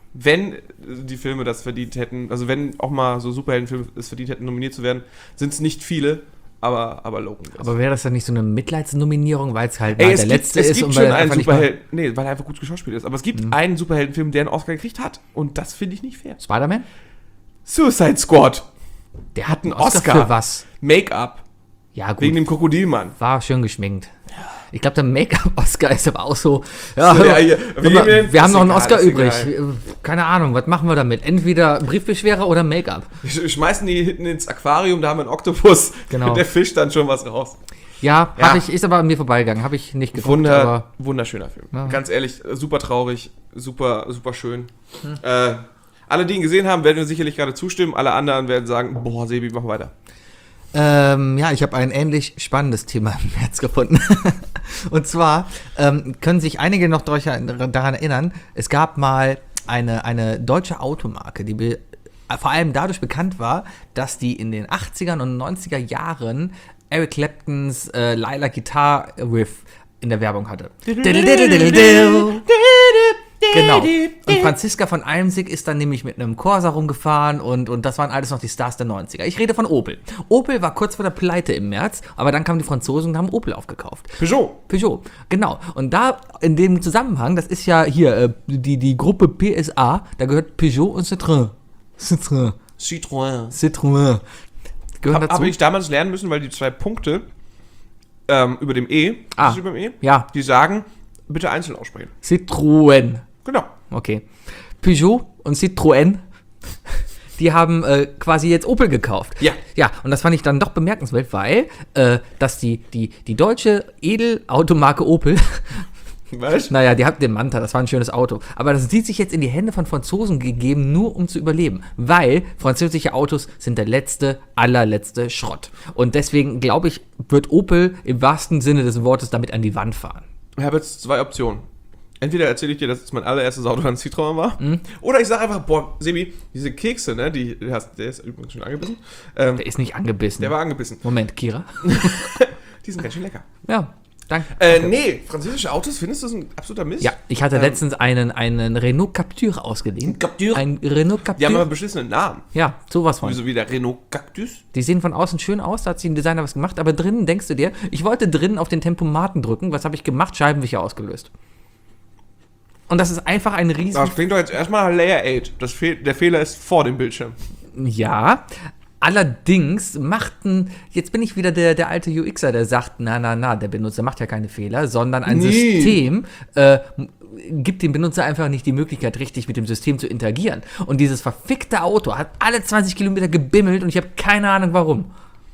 wenn die Filme das verdient hätten, also wenn auch mal so Superheldenfilme es verdient hätten, nominiert zu werden, sind es nicht viele, aber Logan. Aber wäre das dann nicht so eine Mitleidsnominierung, weil es halt mal der letzte ist? Es gibt und schon weil einen einfach nicht mal- Superhelden, nee, weil er einfach gut geschauspielt ist, aber es gibt einen Superheldenfilm, der einen Oscar gekriegt hat und das finde ich nicht fair. Spider-Man? Suicide Squad, Der hat einen Oscar. Oscar für was? Make-up, Ja, gut. wegen dem Krokodilmann. War schön geschminkt. Ich glaube, der Make-up-Oscar ist aber auch so. Ja, So, ja, hier, hör mal, wir haben noch einen ist Oscar egal, übrig. Keine Ahnung, was machen wir damit? Entweder Briefbeschwerer oder Make-up. Wir schmeißen die hinten ins Aquarium, da haben wir einen Oktopus. Genau. Der fischt dann schon was raus. Ja, Ja. ist aber an mir vorbeigegangen. Habe ich nicht geguckt, aber Wunderschöner Film. Ja. Ganz ehrlich, super traurig, super schön. Alle, die ihn gesehen haben, werden mir sicherlich gerade zustimmen. Alle anderen werden sagen, boah, Sebi, mach weiter. ja, ich habe ein ähnlich spannendes Thema im März gefunden. Und zwar können sich einige noch daran erinnern, es gab mal eine deutsche Automarke, die vor allem dadurch bekannt war, dass die in den 80er und 90er Jahren Eric Claptons Lila Guitar Riff in der Werbung hatte. Genau. Und Franziska von Almsig ist dann nämlich mit einem Corsa rumgefahren und das waren alles noch die Stars der 90er. Ich rede von Opel. Opel war kurz vor der Pleite im März, aber dann kamen die Franzosen und haben Opel aufgekauft. Peugeot, genau. Und da in dem Zusammenhang, das ist ja hier die Gruppe PSA, da gehört Peugeot und Citroën. Citroën. Gehören dazu. Habe ich damals lernen müssen, weil die 2 Punkte über dem E, das ist über dem E, Ja, die sagen, bitte einzeln aussprechen. Citroën. Genau. Okay. Peugeot und Citroën, die haben quasi jetzt Opel gekauft. Ja. Ja, und das fand ich dann doch bemerkenswert, weil dass die deutsche Edelautomarke Opel, Was? naja, die hat den Manta, das war ein schönes Auto, aber das sieht sich jetzt in die Hände von Franzosen gegeben, nur um zu überleben, weil französische Autos sind der allerletzte Schrott. Und deswegen, glaube ich, wird Opel im wahrsten Sinne des Wortes damit an die Wand fahren. Ich habe jetzt 2 Optionen. Entweder erzähle ich dir, dass es mein allererstes Auto ein Citroën war, oder ich sage einfach, boah, Sebi, diese Kekse, ne, der ist übrigens schon angebissen. Der ist nicht angebissen. Der war angebissen. Moment, Kira? Die sind ganz schön lecker. Ja, danke. Nee, französische Autos, findest du das ein absoluter Mist? Ja, ich hatte letztens einen Renault Captur ausgeliehen. Captur? Ein Renault Captur. Die haben aber beschissenen Namen. Ja, sowas von. So wie der Renault Cactus. Die sehen von außen schön aus, da hat sich ein Designer was gemacht, aber drinnen denkst du dir, ich wollte drinnen auf den Tempomaten drücken, was habe ich gemacht? Scheibenwischer ausgelöst. Und das ist einfach ein riesen... Das klingt doch jetzt erstmal nach Layer 8. Der Fehler ist vor dem Bildschirm. Ja, allerdings jetzt bin ich wieder der alte UXer, der sagt, na, der Benutzer macht ja keine Fehler, sondern ein System gibt dem Benutzer einfach nicht die Möglichkeit, richtig mit dem System zu interagieren. Und dieses verfickte Auto hat alle 20 Kilometer gebimmelt und ich habe keine Ahnung warum.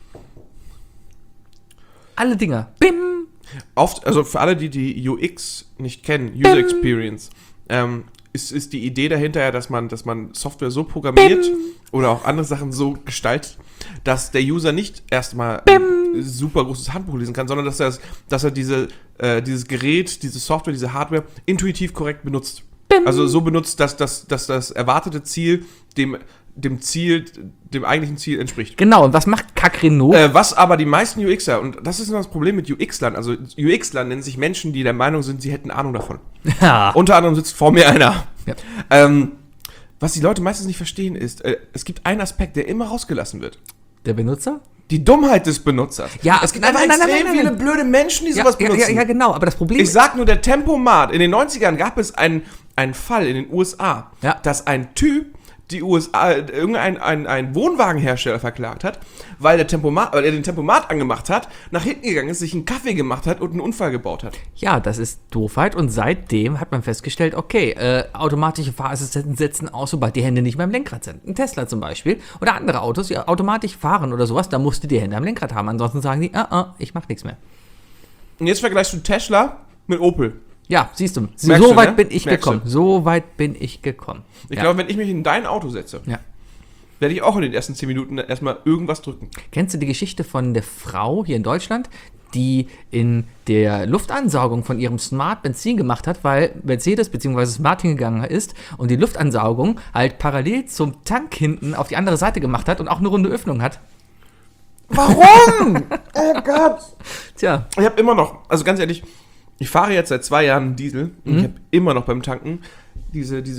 Alle Dinger. Bim! Oft, also für alle, die UX nicht kennen, User Experience, ist die Idee dahinter ja, dass man Software so programmiert oder auch andere Sachen so gestaltet, dass der User nicht erstmal ein super großes Handbuch lesen kann, sondern dass er dieses Gerät, diese Software, diese Hardware intuitiv korrekt benutzt. Also so benutzt, dass das erwartete Ziel dem eigentlichen Ziel entspricht. Genau, und was macht Kack Renault? Was aber die meisten UXer, und das ist noch das Problem mit UX-Lern, also UX-Lern nennen sich Menschen, die der Meinung sind, sie hätten Ahnung davon. Ja. Unter anderem sitzt vor mir einer. Ja. Was die Leute meistens nicht verstehen ist, es gibt einen Aspekt, der immer rausgelassen wird. Der Benutzer? Die Dummheit des Benutzers. Ja, es gibt nein, einfach nein, extrem nein. viele blöde Menschen, die sowas benutzen. Ja, genau, aber das Problem Ich sag nur, der Tempomat. In den 90ern gab es einen Fall in den USA, Ja. dass ein Typ die USA, ein Wohnwagenhersteller verklagt hat, weil er den Tempomat angemacht hat, nach hinten gegangen ist, sich einen Kaffee gemacht hat und einen Unfall gebaut hat. Ja, das ist Doofheit und seitdem hat man festgestellt, okay, automatische Fahrassistenten setzen aus, sobald die Hände nicht mehr am Lenkrad sind. Ein Tesla zum Beispiel oder andere Autos, die automatisch fahren oder sowas, da musst du die Hände am Lenkrad haben, ansonsten sagen die, ich mach nichts mehr. Und jetzt vergleichst du Tesla mit Opel. Ja, siehst du, Merkst so du, weit ne? bin ich Merkst gekommen. du. So weit bin ich gekommen. Ich glaube, wenn ich mich in dein Auto setze, Ja. werde ich auch in den ersten 10 Minuten erstmal irgendwas drücken. Kennst du die Geschichte von der Frau hier in Deutschland, die in der Luftansaugung von ihrem Smart Benzin gemacht hat, weil Mercedes bzw. Smart hingegangen ist und die Luftansaugung halt parallel zum Tank hinten auf die andere Seite gemacht hat und auch eine runde Öffnung hat? Warum? Oh Gott. Tja, Ich habe immer noch, also ganz ehrlich, ich fahre jetzt seit 2 Jahren einen Diesel und ich habe immer noch beim Tanken diese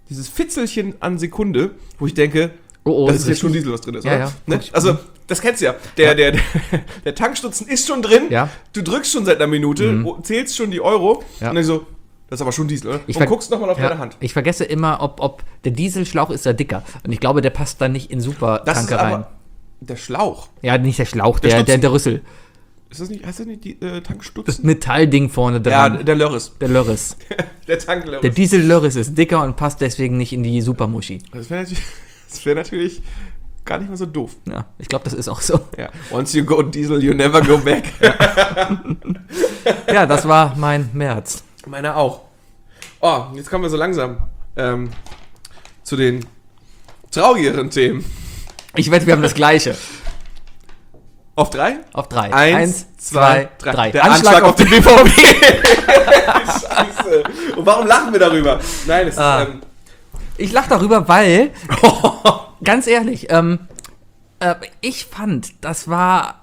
dieses Fitzelchen an Sekunde, wo ich denke, Oh, das ist jetzt schon Diesel, was drin ist, oder? Ja. Ne? Also, das kennst du ja. Der Tankstutzen ist schon drin, Ja. du drückst schon seit einer Minute, zählst schon die Euro Ja. und dann so, das ist aber schon Diesel, oder? Ich Und guckst nochmal auf deine Hand. Ich vergesse immer, ob der Dieselschlauch ist da dicker. Und ich glaube, der passt dann nicht in Das ist Supertanker rein. aber der Schlauch. Ja, nicht der Schlauch, Der der Rüssel. Heißt das nicht die Das Tankstutzen? Metallding vorne Ja, dran. der Lörres. Der Lörres. Der Tanklörres. Der Diesel-Lörres ist dicker und passt deswegen nicht in die Supermuschi. Das wäre natürlich gar nicht mal so doof. Ja, ich glaube, das ist auch so. Ja. Once you go Diesel, you never go back. Ja, das war mein März. Meiner auch. Oh, jetzt kommen wir so langsam zu den traurigeren Themen. Ich wette, wir haben das Gleiche. Auf 3? Auf 3. 1, 2, 3. Der Anschlag auf den BVB. Scheiße. Und warum lachen wir darüber? Nein, es ist... Ich lache darüber, weil, ganz ehrlich, ich fand, das war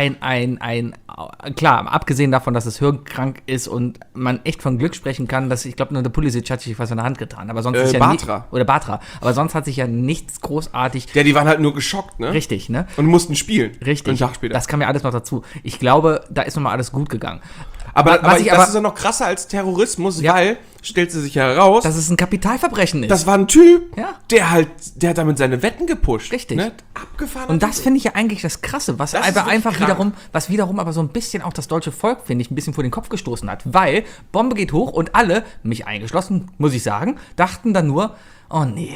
klar, abgesehen davon, dass es hirnkrank ist und man echt von Glück sprechen kann, dass ich glaube, nur der Pulisic hat sich was in der Hand getan. Aber sonst ist ja Bartra. oder Bartra. Aber sonst hat sich ja nichts großartig. Ja, die waren halt nur geschockt, ne? Richtig, ne? Und mussten spielen. Richtig. Einen Tag später. Das kam ja alles noch dazu. Ich glaube, da ist nochmal alles gut gegangen. Aber das ist ja noch krasser als Terrorismus, Ja. weil, stellt sie sich ja heraus, Dass es ein Kapitalverbrechen ist. das war ein Typ, Ja. der hat damit seine Wetten gepusht. Richtig. Ne? Abgefahren. Und das finde ich ja eigentlich das Krasse, was Das ist einfach wirklich krank. wiederum aber so ein bisschen auch das deutsche Volk, finde ich, ein bisschen vor den Kopf gestoßen hat. Weil Bombe geht hoch und alle, mich eingeschlossen, muss ich sagen, dachten dann nur, oh nee,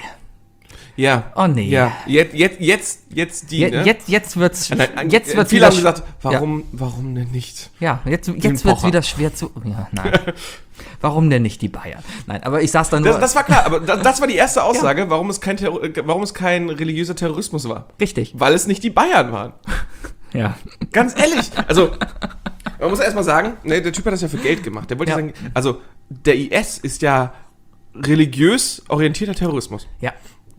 Ja. oh nee. Ja. Jetzt die, ne? Jetzt wird's Viele wieder haben gesagt, warum denn nicht? Ja, jetzt Den wird's Pocher. wieder schwer zu. Ja, nein. Warum denn nicht die Bayern? Nein, aber ich saß da nur. Das war klar, aber das war die erste Aussage, warum es kein religiöser Terrorismus war. Richtig. Weil es nicht die Bayern waren. Ja. Ganz ehrlich. Also, man muss erstmal sagen, ne, der Typ hat das ja für Geld gemacht. Der wollte Ja. sagen, also, der IS ist ja religiös orientierter Terrorismus. Ja.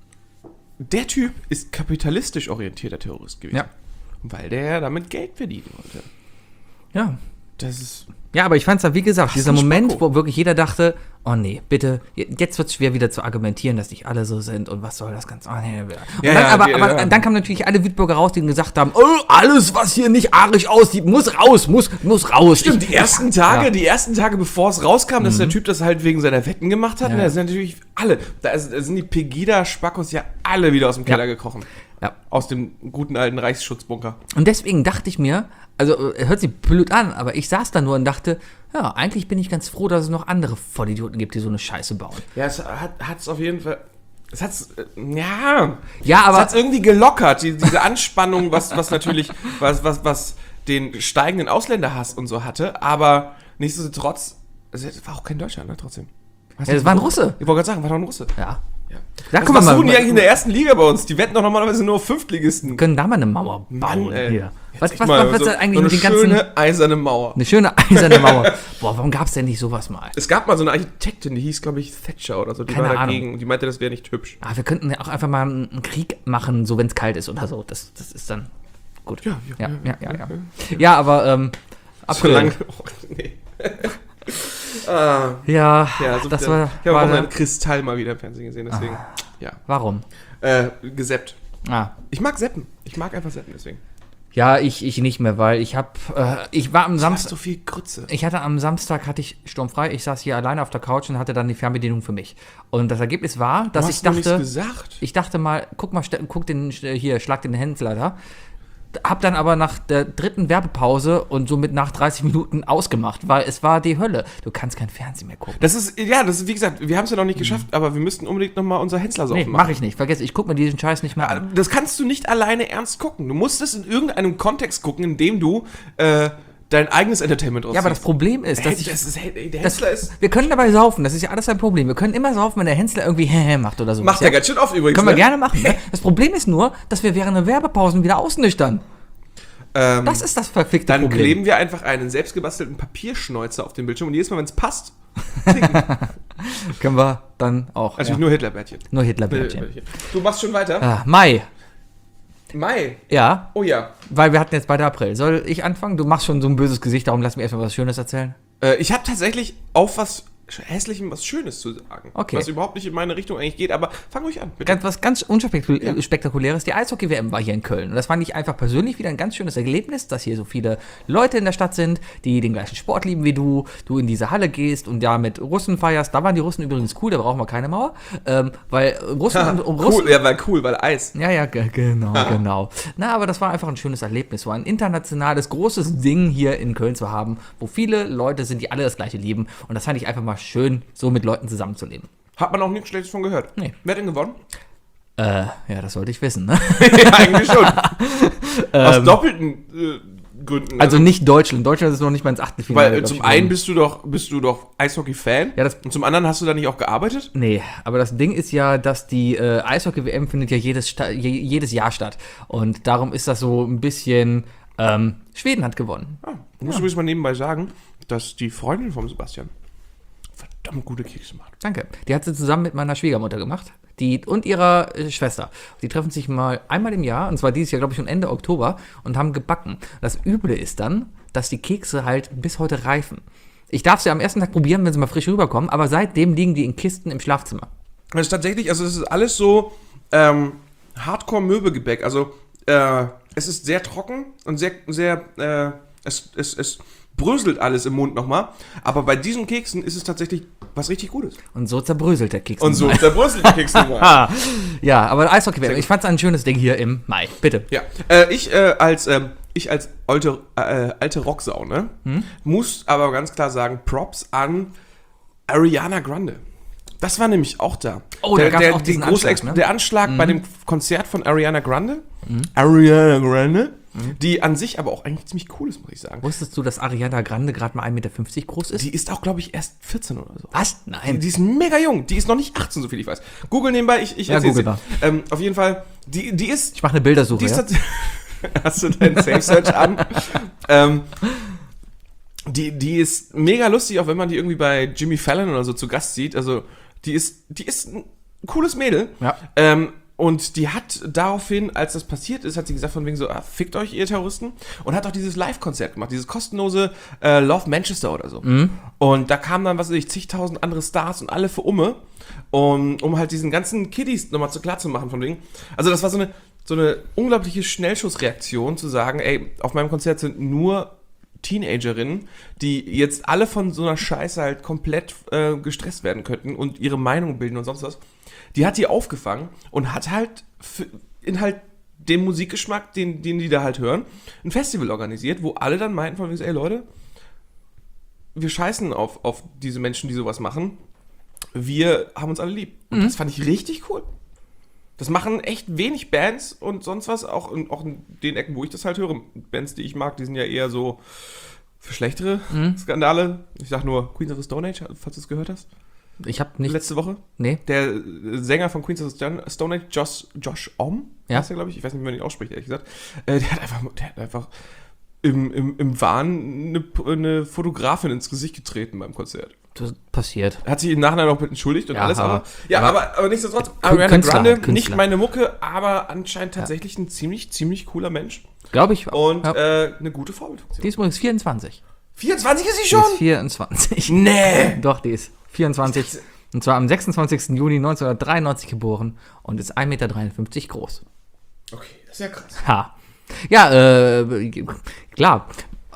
Der Typ ist kapitalistisch orientierter Terrorist gewesen. Ja. Weil der ja damit Geld verdienen wollte. Ja. Das ist... Ja, aber ich fand's da, wie gesagt, Was dieser ein Moment, Spacko. wo wirklich jeder dachte, oh nee, bitte, jetzt wird's schwer wieder zu argumentieren, dass nicht alle so sind und was soll das Ganze. Oh nee. Und Ja, dann, ja, ja. dann kamen natürlich alle Witbürger raus, die gesagt haben, oh, alles, was hier nicht arisch aussieht, muss raus, muss raus. Stimmt, die ersten Tage, bevor es rauskam, dass der Typ das halt wegen seiner Wetten gemacht hat, Ja. da sind natürlich alle, da sind die Pegida-Spackos ja alle wieder aus dem Keller gekrochen. Ja. Aus dem guten alten Reichsschutzbunker. Und deswegen dachte ich mir, also hört sich blöd an, aber ich saß da nur und dachte, ja, eigentlich bin ich ganz froh, dass es noch andere Vollidioten gibt, die so eine Scheiße bauen. Ja, es hat's auf jeden Fall. Es hat's, ja. Ja, Es aber hat's irgendwie gelockert, diese Anspannung, was natürlich, was den steigenden Ausländerhass und so hatte, aber nichtsdestotrotz, es war auch kein Deutscher, ne, trotzdem. Weißt Ja, du, das war ein warum? Russe. Ich wollte gerade sagen, war doch ein Russe. ja. Ja. Da Was können wir tun die mal, eigentlich in der ersten Liga bei uns? Die wetten doch normalerweise nur auf Fünftligisten. können da mal eine Mauer bauen Mann, ey. hier. Jetzt Was echt ist mal das eigentlich so mit den ganzen... eine schöne eiserne Mauer. Eine schöne eiserne Mauer. Boah, warum gab's denn nicht sowas mal? Es gab mal so eine Architektin, die hieß, glaube ich, Thatcher oder so. Die Keine war Ahnung. dagegen. Die meinte, das wäre nicht hübsch. Ah, wir könnten ja auch einfach mal einen Krieg machen, so wenn es kalt ist oder so. Das ist dann gut. Ja. Ja, aber April. Solange. Oh, nee. Ja, so das ich war habe auch der- mal Kristall mal wieder im Fernsehen gesehen, deswegen. Ja. Warum? Gesappt. Ah. Ich mag Seppen. Ich mag einfach Seppen, deswegen. Ja, ich nicht mehr, weil ich war am Du hast Samstag. so viel Grütze. Am Samstag hatte ich sturmfrei. Ich saß hier alleine auf der Couch und hatte dann die Fernbedienung für mich. Und das Ergebnis war, dass ich noch nichts dachte, gesagt. ich dachte mal, guck den hier, schlag den Händler da. Hab dann aber nach der dritten Werbepause und somit nach 30 Minuten ausgemacht, weil es war die Hölle. Du kannst kein Fernsehen mehr gucken. Das ist, wie gesagt, wir haben es ja noch nicht geschafft, aber wir müssten unbedingt nochmal unser Hensler-Saufen Nee, mach ich nicht. Vergiss, ich guck mir diesen Scheiß nicht mehr an. Das kannst du nicht alleine ernst gucken. Du musst es in irgendeinem Kontext gucken, in dem du dein eigenes Entertainment Ja, aber das Problem ist, dass der Hensler ist... wir können dabei saufen, das ist ja alles ein Problem. Wir können immer saufen, wenn der Hensler irgendwie macht oder so. Macht er ganz schön oft übrigens. Können wir ne? gerne machen. Ne? Das Problem ist nur, dass wir während der Werbepausen wieder ausnüchtern. Das ist das verfickte Dann Problem. kleben wir einfach einen selbstgebastelten Papierschneuzer auf den Bildschirm und jedes Mal, wenn es passt, trinken. Können wir dann auch. Natürlich nur Hitlerbärtchen. Nur Hitlerbärtchen. Du machst schon weiter. Mai. Mai. Ja, Oh ja. weil wir hatten jetzt beide April. Soll ich anfangen? Du machst schon so ein böses Gesicht, darum lass mir erstmal was Schönes erzählen. Ich habe tatsächlich auf was Hässlichem was Schönes zu sagen. Okay. Was überhaupt nicht in meine Richtung eigentlich geht, aber fang ruhig an, bitte. Was ganz unspektakuläres, die Eishockey-WM war hier in Köln. Und das fand ich einfach persönlich wieder ein ganz schönes Erlebnis, dass hier so viele Leute in der Stadt sind, die den gleichen Sport lieben wie du in diese Halle gehst und da mit Russen feierst. Da waren die Russen übrigens cool, da brauchen wir keine Mauer. Weil Russen und Russen... Cool, ja, weil Eis. Ja, genau. Na, aber das war einfach ein schönes Erlebnis, war ein internationales, großes Ding hier in Köln zu haben, wo viele Leute sind, die alle das Gleiche lieben. Und das fand ich einfach mal schön, so mit Leuten zusammenzuleben. Hat man auch nichts Schlechtes von gehört. Nee. Wer hat denn gewonnen? Ja, das sollte ich wissen, ne? Ja, eigentlich schon. Aus doppelten Gründen. Also nicht Deutschland. Deutschland ist noch nicht mal ins Achtelfinale. Weil zum einen bist du doch Eishockey-Fan, Ja, und zum anderen hast du da nicht auch gearbeitet? Nee, aber das Ding ist ja, dass die Eishockey-WM findet ja jedes Jahr statt. Und darum ist das so ein bisschen, Schweden hat gewonnen. Ich muss übrigens mal nebenbei sagen, dass die Freundin von Sebastian verdammt gute Kekse macht. Danke. Die hat sie zusammen mit meiner Schwiegermutter gemacht. Und ihrer Schwester. Die treffen sich mal einmal im Jahr, und zwar dieses Jahr, glaube ich, schon Ende Oktober, und haben gebacken. Das Üble ist dann, dass die Kekse halt bis heute reifen. Ich darf sie am ersten Tag probieren, wenn sie mal frisch rüberkommen, aber seitdem liegen die in Kisten im Schlafzimmer. Das ist tatsächlich, also es ist alles so Hardcore-Möbelgebäck. Also es ist sehr trocken und es bröselt alles im Mund nochmal. Aber bei diesen Keksen ist es tatsächlich was richtig Gutes. Und so zerbröselt der Keks. Und so zerbröselt der Keks nochmal. Ja, aber Eishockey-WM, ich fand es ein schönes Ding hier im Mai. Bitte. Ja, ich als alte Rocksau, ne, muss aber ganz klar sagen, Props an Ariana Grande. Das war nämlich auch da. Oh, da gab's auch diesen Anschlag, ne? Der Anschlag bei dem Konzert von Ariana Grande. Ariana Grande. Die an sich aber auch eigentlich ziemlich cool ist, muss ich sagen. Wusstest du, dass Ariana Grande gerade mal 1,50 Meter groß ist? Die ist auch, glaube ich, erst 14 oder so. Was? Nein. Die ist mega jung. Die ist noch nicht 18, so viel ich weiß. Google nebenbei, ich Ja, erzähl's Google dir. Auf jeden Fall, die ist... Ich mache eine Bildersuche, Die ist ja? hast du deinen Safe Search an? Die ist mega lustig, auch wenn man die irgendwie bei Jimmy Fallon oder so zu Gast sieht. Also, die ist ein cooles Mädel. Ja. Und die hat daraufhin, als das passiert ist, hat sie gesagt von wegen so, fickt euch, ihr Terroristen. Und hat auch dieses Live-Konzert gemacht, dieses kostenlose Love Manchester oder so. Und da kamen dann, was weiß ich, zigtausend andere Stars und alle für um halt diesen ganzen Kiddies nochmal klar zu machen von wegen. Also das war so eine unglaubliche Schnellschussreaktion zu sagen, ey, auf meinem Konzert sind nur Teenagerinnen, die jetzt alle von so einer Scheiße halt komplett gestresst werden könnten und ihre Meinung bilden und sonst was. Die hat die aufgefangen und hat halt in halt dem Musikgeschmack, den die da halt hören, ein Festival organisiert, wo alle dann meinten von wegen, ey Leute, wir scheißen auf diese Menschen, die sowas machen. Wir haben uns alle lieb. Und das fand ich richtig cool. Das machen echt wenig Bands und sonst was, auch in den Ecken, wo ich das halt höre. Bands, die ich mag, die sind ja eher so für schlechtere Skandale. Ich sag nur Queens of the Stone Age, falls du es gehört hast. Ich habe nicht... Letzte Woche. Nee. Der Sänger von Queens of the Stone Age, Josh Homme, Ja. heißt der, glaube ich. Ich weiß nicht, wie man ihn ausspricht, ehrlich gesagt. Der hat einfach im Wahn eine Fotografin ins Gesicht getreten beim Konzert. Das passiert. Hat sich im Nachhinein auch mit entschuldigt und Ja, alles, aber nichtsdestotrotz, Ariana Künstler, Grande, Künstler. nicht meine Mucke, aber anscheinend tatsächlich ein ziemlich cooler Mensch. Glaube ich auch. Und Ja. eine gute Vorbildfunktion. Die ist übrigens 24. 24 ist sie Die schon? ist 24. Nee! Doch, die ist 24. Und zwar am 26. Juni 1993 geboren und ist 1,53 Meter groß. Okay, das ist ja krass. Ha. Ja, klar.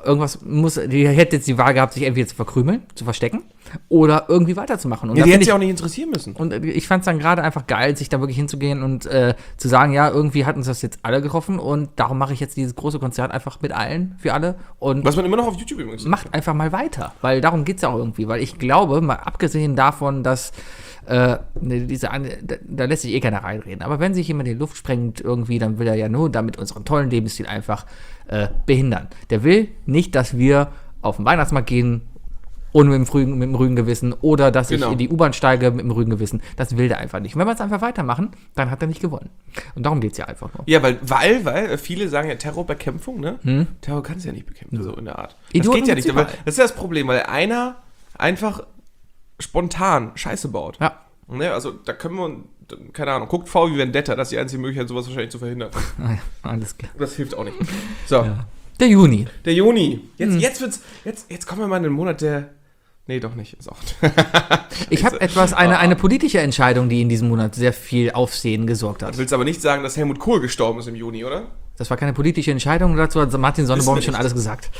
Die hätte jetzt die Wahl gehabt, sich entweder zu verkrümeln, zu verstecken oder irgendwie weiterzumachen. Und Ja, da die find hätte sich ich- auch nicht interessieren müssen. Und ich fand es dann gerade einfach geil, sich da wirklich hinzugehen und zu sagen, ja, irgendwie hat uns das jetzt alle getroffen und darum mache ich jetzt dieses große Konzert einfach mit allen, für alle und Was man immer noch auf YouTube übrigens sieht. macht einfach mal weiter, weil darum geht es ja auch irgendwie, weil ich glaube, mal abgesehen davon, dass da lässt sich eh keiner reinreden, aber wenn sich jemand in die Luft sprengt irgendwie, dann will er ja nur damit unseren tollen Lebensstil einfach behindern. Der will nicht, dass wir auf den Weihnachtsmarkt gehen ohne mit dem ruhigen Gewissen oder dass Genau. ich in die U-Bahn steige mit dem ruhigen Gewissen. Das will der einfach nicht. Und wenn wir es einfach weitermachen, dann hat er nicht gewonnen. Und darum geht es ja einfach nur. Ja, weil viele sagen ja Terrorbekämpfung, ne? Terror kannst du ja nicht bekämpfen, so in der Art. Das Idioten geht ja gibt's nicht. Aber überall. das ist ja das Problem, weil einer einfach spontan Scheiße baut. Ja. Ne? Also da können wir, keine Ahnung, guckt V wie Vendetta, das ist die einzige Möglichkeit, sowas wahrscheinlich zu verhindern. Alles klar. Das hilft auch nicht. So, Der Juni. der Juni. Jetzt kommen wir mal in den Monat, der Nee, doch nicht. Ist auch. Ich habe eine politische Entscheidung, die in diesem Monat sehr viel Aufsehen gesorgt hat. Du willst aber nicht sagen, dass Helmut Kohl gestorben ist im Juni, oder? Das war keine politische Entscheidung, dazu hat Martin Sonneborn Wissen wir schon nicht. alles gesagt.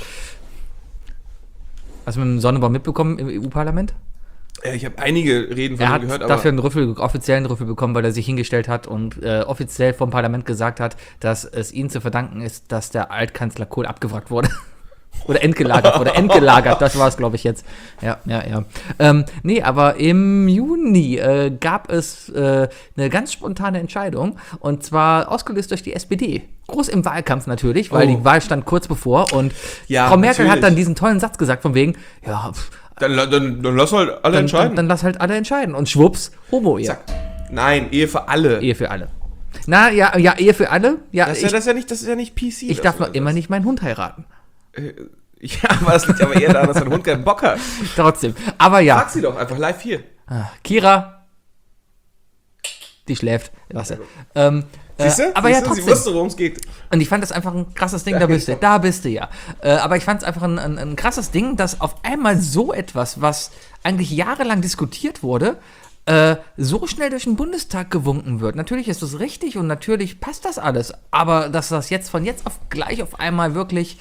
Hast du mit dem Sonneborn mitbekommen im EU-Parlament? Ich habe einige Reden von Er ihm hat gehört, aber dafür einen offiziellen Rüffel bekommen, weil er sich hingestellt hat und offiziell vom Parlament gesagt hat, dass es ihm zu verdanken ist, dass der Altkanzler Kohl abgewrackt wurde. Oder entgelagert, das war es, glaube ich, jetzt. Ja. Nee, aber im Juni gab es eine ganz spontane Entscheidung, und zwar ausgelöst durch die SPD. Groß im Wahlkampf natürlich, weil die Wahl stand kurz bevor, und Ja, Frau Merkel natürlich. hat dann diesen tollen Satz gesagt, von wegen, ja, dann lass halt alle entscheiden. Dann lass halt alle entscheiden. Und schwupps, Homo-Ehe. Zack. Nein, Ehe für alle. Ehe für alle. Na, ja, Ehe für alle. Ja, Das ist ja nicht PC. ich darf noch immer nicht meinen Hund heiraten. Ja, aber das liegt aber eher daran, dass dein Hund keinen Bock hat. Trotzdem. Aber ja. Frag sie doch einfach live hier. Kira. Die schläft. Siehst du? Aber ja, Siehst du? Sie trotzdem. wusste, worum es geht. Und ich fand das einfach ein krasses Ding. Da bist du ja. Aber ich fand es einfach ein krasses Ding, dass auf einmal so etwas, was eigentlich jahrelang diskutiert wurde, so schnell durch den Bundestag gewunken wird. Natürlich ist das richtig und natürlich passt das alles. Aber dass das jetzt von jetzt auf gleich auf einmal wirklich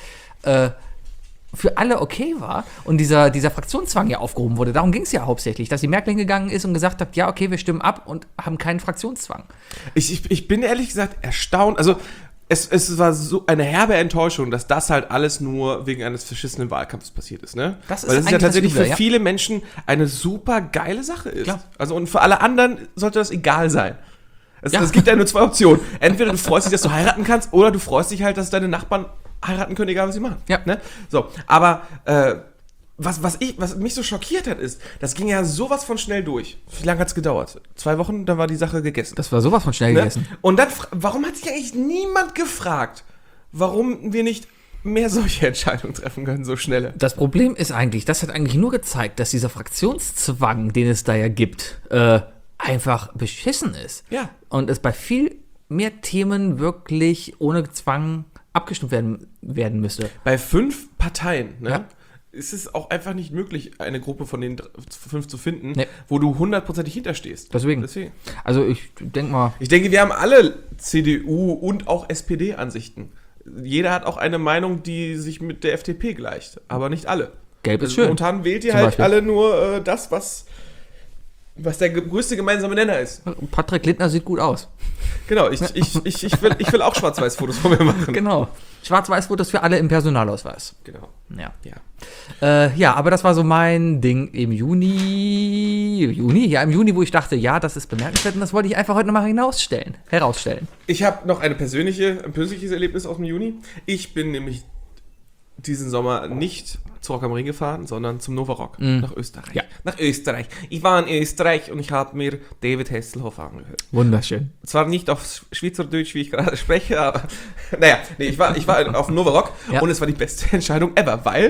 für alle okay war und dieser Fraktionszwang ja aufgehoben wurde. Darum ging es ja hauptsächlich, dass die Merkel hingegangen ist und gesagt hat, ja, okay, wir stimmen ab und haben keinen Fraktionszwang. Ich bin ehrlich gesagt erstaunt. Also, es war so eine herbe Enttäuschung, dass das halt alles nur wegen eines verschissenen Wahlkampfs passiert ist, ne? Das ist Weil das ist ja eigentlich tatsächlich das Üble, für ja. viele Menschen eine super geile Sache ist. Klar. Also, und für alle anderen sollte das egal sein. Ja. Es gibt ja nur zwei Optionen. Entweder du freust dich, dass du heiraten kannst, oder du freust dich halt, dass deine Nachbarn heiraten können, egal was sie machen. Ja. Ne? So, aber was mich so schockiert hat, ist, das ging ja sowas von schnell durch. Wie lange hat es gedauert? 2 Wochen, dann war die Sache gegessen. Das war sowas von schnell Ne? gegessen. Und dann, warum hat sich eigentlich niemand gefragt, warum wir nicht mehr solche Entscheidungen treffen können, so schnelle? Das Problem ist eigentlich, das hat eigentlich nur gezeigt, dass dieser Fraktionszwang, den es da ja gibt, einfach beschissen ist. Ja. Und es bei viel mehr Themen wirklich ohne Zwang abgestimmt werden müsste. Bei 5 Parteien, ne, Ja. ist es auch einfach nicht möglich, eine Gruppe von den 5 zu finden, Nee. wo du 100%ig hinterstehst. Deswegen. Also ich denke mal, Ich denke, wir haben alle CDU und auch SPD-Ansichten. Jeder hat auch eine Meinung, die sich mit der FDP gleicht, aber nicht alle. gelb ist Also schön. momentan wählt ihr Zum halt Beispiel. alle nur das, was der größte gemeinsame Nenner ist. Patrick Lindner sieht gut aus. Genau, ich will auch Schwarz-Weiß-Fotos von mir machen. Genau. Schwarz-Weiß-Fotos für alle im Personalausweis. Genau. Ja. Ja. Ja, aber das war so mein Ding im Juni, wo ich dachte, ja, das ist bemerkenswert und das wollte ich einfach heute nochmal herausstellen. Ich habe noch ein persönliches Erlebnis aus dem Juni. Ich bin nämlich diesen Sommer nicht zu Rock am Ring gefahren, sondern zum Nova Rock nach Österreich. Ja. Nach Österreich. Ich war in Österreich und ich habe mir David Hasselhoff angehört. Wunderschön. Zwar nicht auf Schweizerdeutsch, wie ich gerade spreche, aber naja, ich war auf dem Nova Rock Ja. und es war die beste Entscheidung ever, weil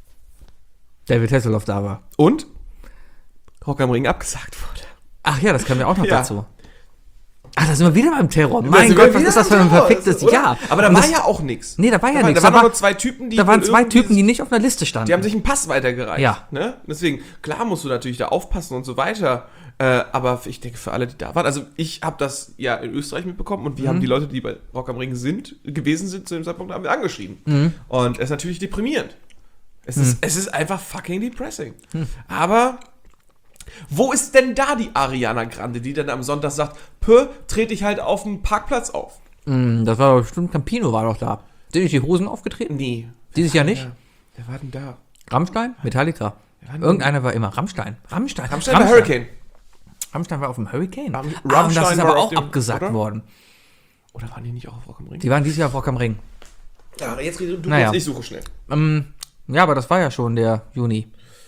David Hasselhoff da war. und Rock am Ring abgesagt wurde. Ach ja, das kam ja auch noch Ja. dazu. Ach, da sind wir wieder beim Terror. Da Mein sind Gott, wir was wieder ist das beim für ein Terror, verficktes oder? Jahr. Aber da Und war das- ja auch nichts. Nee, da war ja nichts. Da waren nur 2 Typen, die Da waren wohl 2 irgendwie- Typen, die nicht auf einer Liste standen. Die haben sich einen Pass weitergereicht. Ja. Ne? Deswegen, klar musst du natürlich da aufpassen und so weiter. Aber ich denke, für alle, die da waren, also ich habe das ja in Österreich mitbekommen und wir haben die Leute, die bei Rock am Ring gewesen sind zu dem Zeitpunkt, haben wir angeschrieben. Und es ist natürlich deprimierend. Es ist einfach fucking depressing. Aber wo ist denn da die Ariana Grande, die dann am Sonntag sagt, trete ich halt auf dem Parkplatz auf? Das war doch bestimmt, Campino war doch da. Sind nicht die Hosen aufgetreten? Nee. Dieses Jahr nicht? Ja. Wer war denn da? Rammstein? Metallica. waren Irgendeiner war immer. Rammstein war Hurricane. Rammstein war auf dem Hurricane. Und das Rammstein ist war aber auf auch dem- abgesagt oder? worden. Oder waren die nicht auch auf Rock am Ring? Die waren dieses Jahr auf Rock am Ring. Ja, jetzt du Naja. ich suche schnell. Ja, aber das war ja schon der Juni.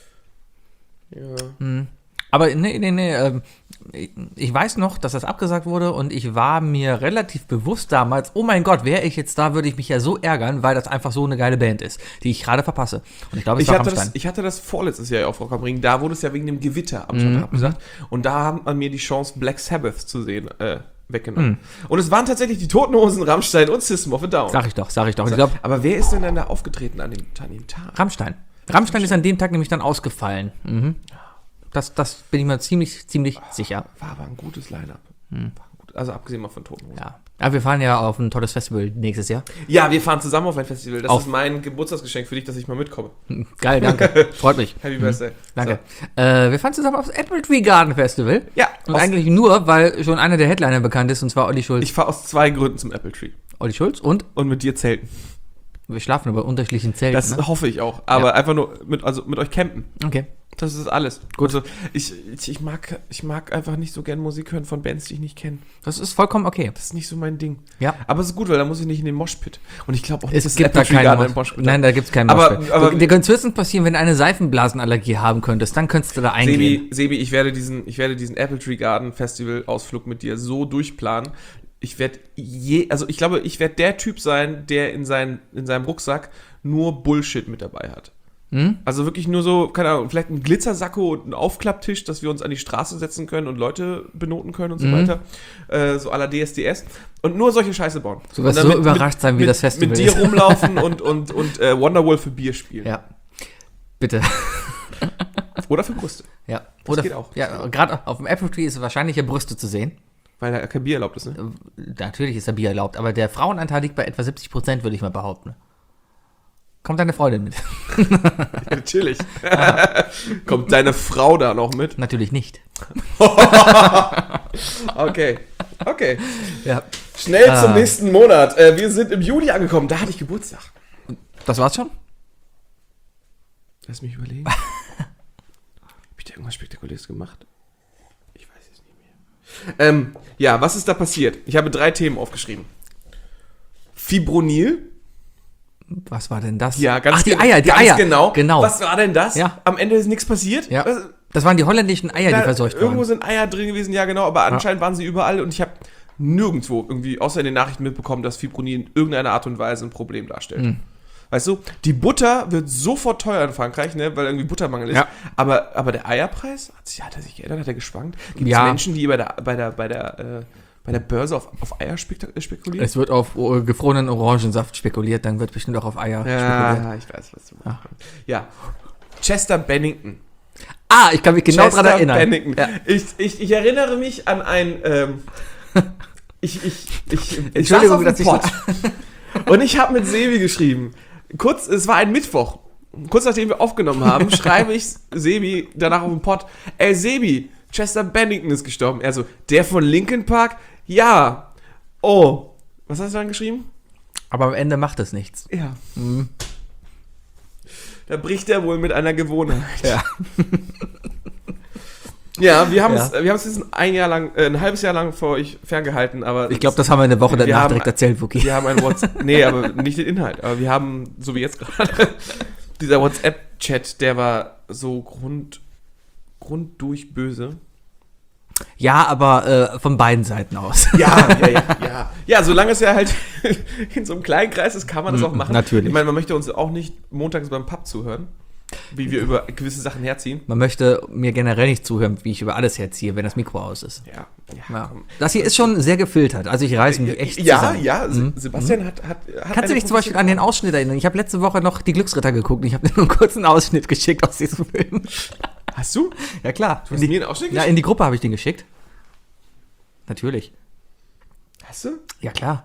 Ja. Aber nee. Ich weiß noch, dass das abgesagt wurde und ich war mir relativ bewusst damals, oh mein Gott, wäre ich jetzt da, würde ich mich ja so ärgern, weil das einfach so eine geile Band ist, die ich gerade verpasse. Und ich glaube, es war Rammstein. Ich hatte das vorletztes Jahr auf Rock am Ring. Da wurde es ja wegen dem Gewitter am Sonntag abgesagt. Und da haben an mir die Chance, Black Sabbath zu sehen, weggenommen. Und es waren tatsächlich die Toten Hosen, Rammstein und System of a Down. Sag ich doch. Ich glaube, Aber wer ist denn dann da aufgetreten an dem Tag? Rammstein. Rammstein ist an dem Tag nämlich dann ausgefallen. Mhm. Das bin ich mir ziemlich sicher. War aber ein gutes Line-Up. Also abgesehen mal von Toten Hosen. Ja. Aber wir fahren ja auf ein tolles Festival nächstes Jahr. Ja, wir fahren zusammen auf ein Festival. Das Auf- ist mein Geburtstagsgeschenk für dich, dass ich mal mitkomme. Geil, danke. Freut mich. Happy Birthday. Danke. Wir fahren zusammen aufs Apple Tree Garden Festival. Ja, Und eigentlich nur, weil schon einer der Headliner bekannt ist, und zwar Olli Schulz. Ich fahre aus 2 Gründen zum Apple Tree. Olli Schulz und Und mit dir zelten. wir schlafen über unterschiedlichen Zelten. Das Ne? hoffe ich auch. Aber einfach nur mit euch campen. Okay. Das ist alles. Gut. Also ich mag einfach nicht so gern Musik hören von Bands, die ich nicht kenne. Das ist vollkommen okay. Das ist nicht so mein Ding. Ja. Aber es ist gut, weil da muss ich nicht in den Moshpit. Und ich glaube auch nicht, Es dass gibt da Apple Tree keinen Garden Mosh. einen Moshpit Nein, da gibt es keinen Aber- Moshpit. aber- Dir könnte es höchstens passieren, wenn du eine Seifenblasenallergie haben könntest, dann könntest du da eingehen. Sebi, ich werde diesen Apple Tree Garden Festival Ausflug mit dir so durchplanen. Ich glaube, ich werde der Typ sein, der in seinem Rucksack nur Bullshit mit dabei hat. Also wirklich nur so, keine Ahnung, vielleicht ein Glitzersacko und ein Aufklapptisch, dass wir uns an die Straße setzen können und Leute benoten können und so weiter. So à la DSDS. Und nur solche Scheiße bauen. Du wirst Und dann so überrascht sein, wie das Festival mit dir ist. rumlaufen und Wonderwall für Bier spielen. Ja. Bitte. Oder für Brüste. Ja. Das geht auch. Ja, gerade auf dem Apple Tree ist wahrscheinlich ja Brüste zu sehen. Weil da kein Bier erlaubt ist, ne? Natürlich ist da Bier erlaubt, aber der Frauenanteil liegt bei etwa 70%, würde ich mal behaupten. Kommt deine Freundin mit? Natürlich. Kommt deine Frau da noch mit? Natürlich nicht. Okay. Ja. Schnell zum nächsten Monat. Wir sind im Juli angekommen. Da hatte ich Geburtstag. Das war's schon? Lass mich überlegen. Habe ich da irgendwas Spektakuläres gemacht? Ich weiß es nicht mehr. Ja, was ist da passiert? Ich habe 3 Themen aufgeschrieben. Fibronil. Was war denn das? Ja, ganz Ach, die gen- Eier, die ganz Eier. Genau. Genau. Was war denn das? Ja. Am Ende ist nichts passiert. Ja. Was- Das waren die holländischen Eier, die Da, verseucht irgendwo waren. sind Eier drin gewesen, ja genau, aber anscheinend waren sie überall und ich habe nirgendwo irgendwie, außer in den Nachrichten mitbekommen, dass Fibronil in irgendeiner Art und Weise ein Problem darstellt. Weißt du, die Butter wird sofort teuer in Frankreich, ne, weil irgendwie Buttermangel ist. Ja. Aber der Eierpreis, hat er sich geändert, hat er geschwankt? Gibt es Ja. Menschen, die bei der Börse auf Eier spekulieren? Es wird auf gefrorenen Orangensaft spekuliert, dann wird bestimmt auch auf Eier spekuliert. Ja, ich weiß, was du meinst. Ja. Chester Bennington. Ah, ich kann mich genau Chester daran erinnern. Bennington. Ja. Ich erinnere mich an ein. Ich Entschuldigung, saß dass auf ich dem Pott und ich habe mit Sebi geschrieben. Es war ein Mittwoch. Kurz nachdem wir aufgenommen haben, schreibe ich Sebi danach auf dem Pott. Ey Sebi, Chester Bennington ist gestorben. Er so, der von Linkin Park? Ja. Oh. Was hast du dann geschrieben? Aber am Ende macht es nichts. Ja. Da bricht er wohl mit einer Gewohnheit. Ja. Ja, wir haben es jetzt ein halbes Jahr lang vor euch ferngehalten, aber Ich glaube, das haben wir eine Woche Wir danach haben- direkt erzählt, Wookie. wir haben ein WhatsApp, nee, aber nicht den Inhalt, aber wir haben, so wie jetzt gerade, dieser WhatsApp-Chat, der war so grunddurch böse. Ja, aber von beiden Seiten aus. Ja, solange es ja halt in so einem kleinen Kreis ist, kann man das auch machen. Natürlich. Ich meine, man möchte uns auch nicht montags beim Pub zuhören, wie wir über gewisse Sachen herziehen. Man möchte mir generell nicht zuhören, wie ich über alles herziehe, wenn das Mikro aus ist. Ja. Komm. Das hier ist schon sehr gefiltert. Also ich reiße mich echt Ja, zusammen. ja, Sebastian hat Kannst du dich zum Beispiel an den Ausschnitt erinnern? Ich habe letzte Woche noch die Glücksritter geguckt und ich habe dir nur einen kurzen Ausschnitt geschickt aus diesem Film. Hast du? Ja, klar. Du hast mir einen Ausschnitt Ja, in die Gruppe habe ich den geschickt. Natürlich. Hast du? Ja, klar.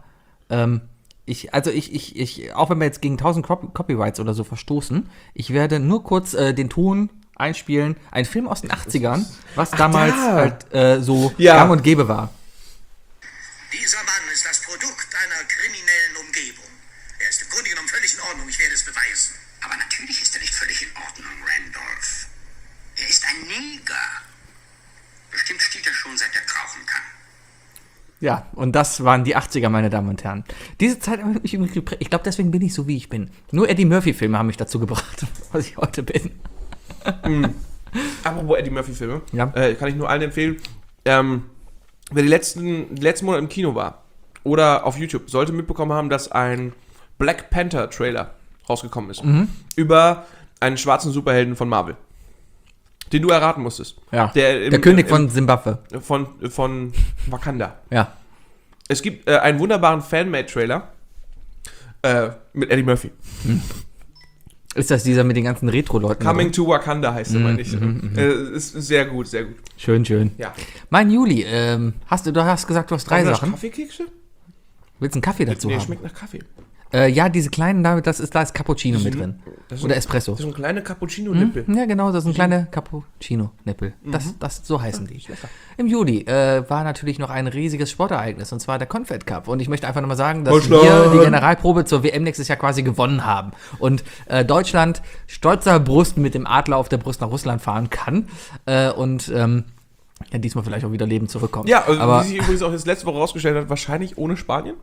Auch wenn wir jetzt gegen 1000 Copyrights oder so verstoßen, ich werde nur kurz den Ton einspielen. Ein Film aus den 80ern, was damals da. halt so Ja. gang und gäbe war. Dieser Mann ist das Produkt einer kriminellen Umgebung. Er ist im Grunde genommen völlig in Ordnung, ich werde es beweisen. Aber natürlich ist er nicht völlig in Ordnung, Randolph. Er ist ein Neger. Bestimmt stiehlt er schon, seit er krauchen kann. Ja, und das waren die 80er, meine Damen und Herren. Diese Zeit hat mich irgendwie geprägt. Ich glaube, deswegen bin ich so, wie ich bin. Nur Eddie Murphy-Filme haben mich dazu gebracht, was ich heute bin. Apropos Eddie Murphy-Filme, Ja. kann ich nur allen empfehlen. Wer die letzten Monate im Kino war oder auf YouTube, sollte mitbekommen haben, dass ein Black Panther-Trailer rausgekommen ist. Über einen schwarzen Superhelden von Marvel. Den du erraten musstest. Ja, Der der König von Simbabwe. von Wakanda. Ja. Es gibt einen wunderbaren Fanmade-Trailer mit Eddie Murphy. Ist das dieser mit den ganzen Retro-Leuten? Coming to Wakanda heißt er, meine ich. Ist sehr gut, sehr gut. Schön, schön. Ja. Mein Juli, du hast gesagt, du hast 3 Sachen. Kaffeekekse? Willst du einen Kaffee dazu haben? Schmeckt nach Kaffee. Ja, diese kleinen, da ist Cappuccino mit drin. Oder Espresso. Das ist so ein kleiner Cappuccino-Nippel. Ja, genau, das sind kleine Cappuccino-Nippel. So heißen die. Im Juli war natürlich noch ein riesiges Sportereignis, und zwar der Confed Cup. Und ich möchte einfach nochmal sagen, dass wir die Generalprobe zur WM nächstes Jahr quasi gewonnen haben. Und Deutschland stolzer Brust mit dem Adler auf der Brust nach Russland fahren kann. Diesmal vielleicht auch wieder lebend zurückkommt. Ja, also aber wie sich übrigens auch jetzt letzte Woche rausgestellt hat, wahrscheinlich ohne Spanien.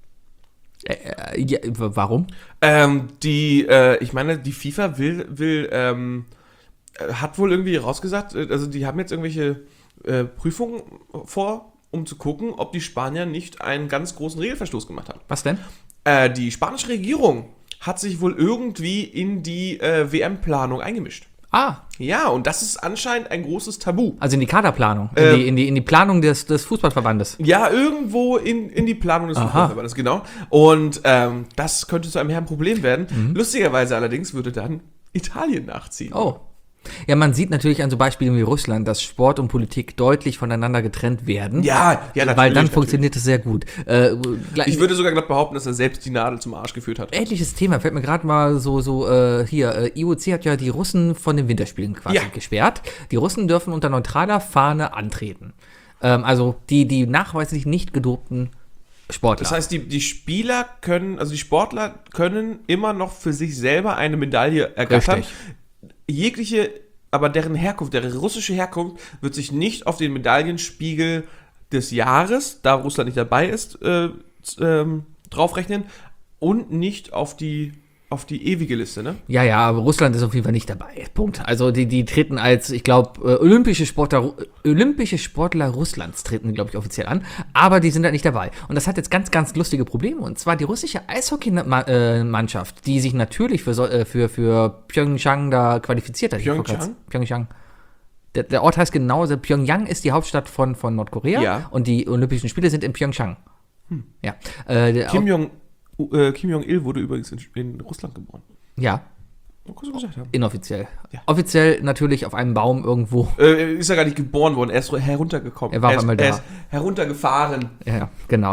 Warum? Ich meine, die FIFA hat wohl irgendwie rausgesagt, also die haben jetzt irgendwelche Prüfungen vor, um zu gucken, ob die Spanier nicht einen ganz großen Regelverstoß gemacht haben. Was denn? Die spanische Regierung hat sich wohl irgendwie in die WM-Planung eingemischt. Ah, Ja, und das ist anscheinend ein großes Tabu. also in die Kaderplanung, in die Planung des Fußballverbandes. Ja, irgendwo in die Planung des Fußballverbandes, genau. Und das könnte zu einem herben Problem werden. Lustigerweise allerdings würde dann Italien nachziehen. Oh. Ja, man sieht natürlich an so Beispielen wie Russland, dass Sport und Politik deutlich voneinander getrennt werden. Ja, natürlich. Weil dann funktioniert es sehr gut. Ich würde sogar glatt behaupten, dass er selbst die Nadel zum Arsch geführt hat. Ähnliches Thema, fällt mir gerade mal IOC hat ja die Russen von den Winterspielen quasi gesperrt. Die Russen dürfen unter neutraler Fahne antreten. Also die nachweislich nicht gedopten Sportler. Das heißt, die Sportler können immer noch für sich selber eine Medaille ergattern. Richtig. Jegliche, aber deren russische Herkunft wird sich nicht auf den Medaillenspiegel des Jahres, da Russland nicht dabei ist, draufrechnen und nicht auf die ewige Liste, ne? Ja, aber Russland ist auf jeden Fall nicht dabei. Punkt. Also die treten als, ich glaube, Olympische Sportler Russlands treten, glaube ich, offiziell an, aber die sind da nicht dabei. Und das hat jetzt ganz, ganz lustige Probleme. Und zwar die russische Eishockey-Mannschaft, die sich natürlich für Pyeongchang da qualifiziert hat. Pyeongchang. Der Ort heißt genauso, Pyongyang ist die Hauptstadt von Nordkorea und die Olympischen Spiele sind in Pyeongchang. Ja. Kim Jong-il wurde übrigens in Russland geboren. Ja. Mal kurz gesagt haben. Inoffiziell. Ja. Offiziell natürlich auf einem Baum irgendwo. Ist ja gar nicht geboren worden, er ist heruntergekommen. Er war auf einmal da. Er ist heruntergefahren. Ja, genau.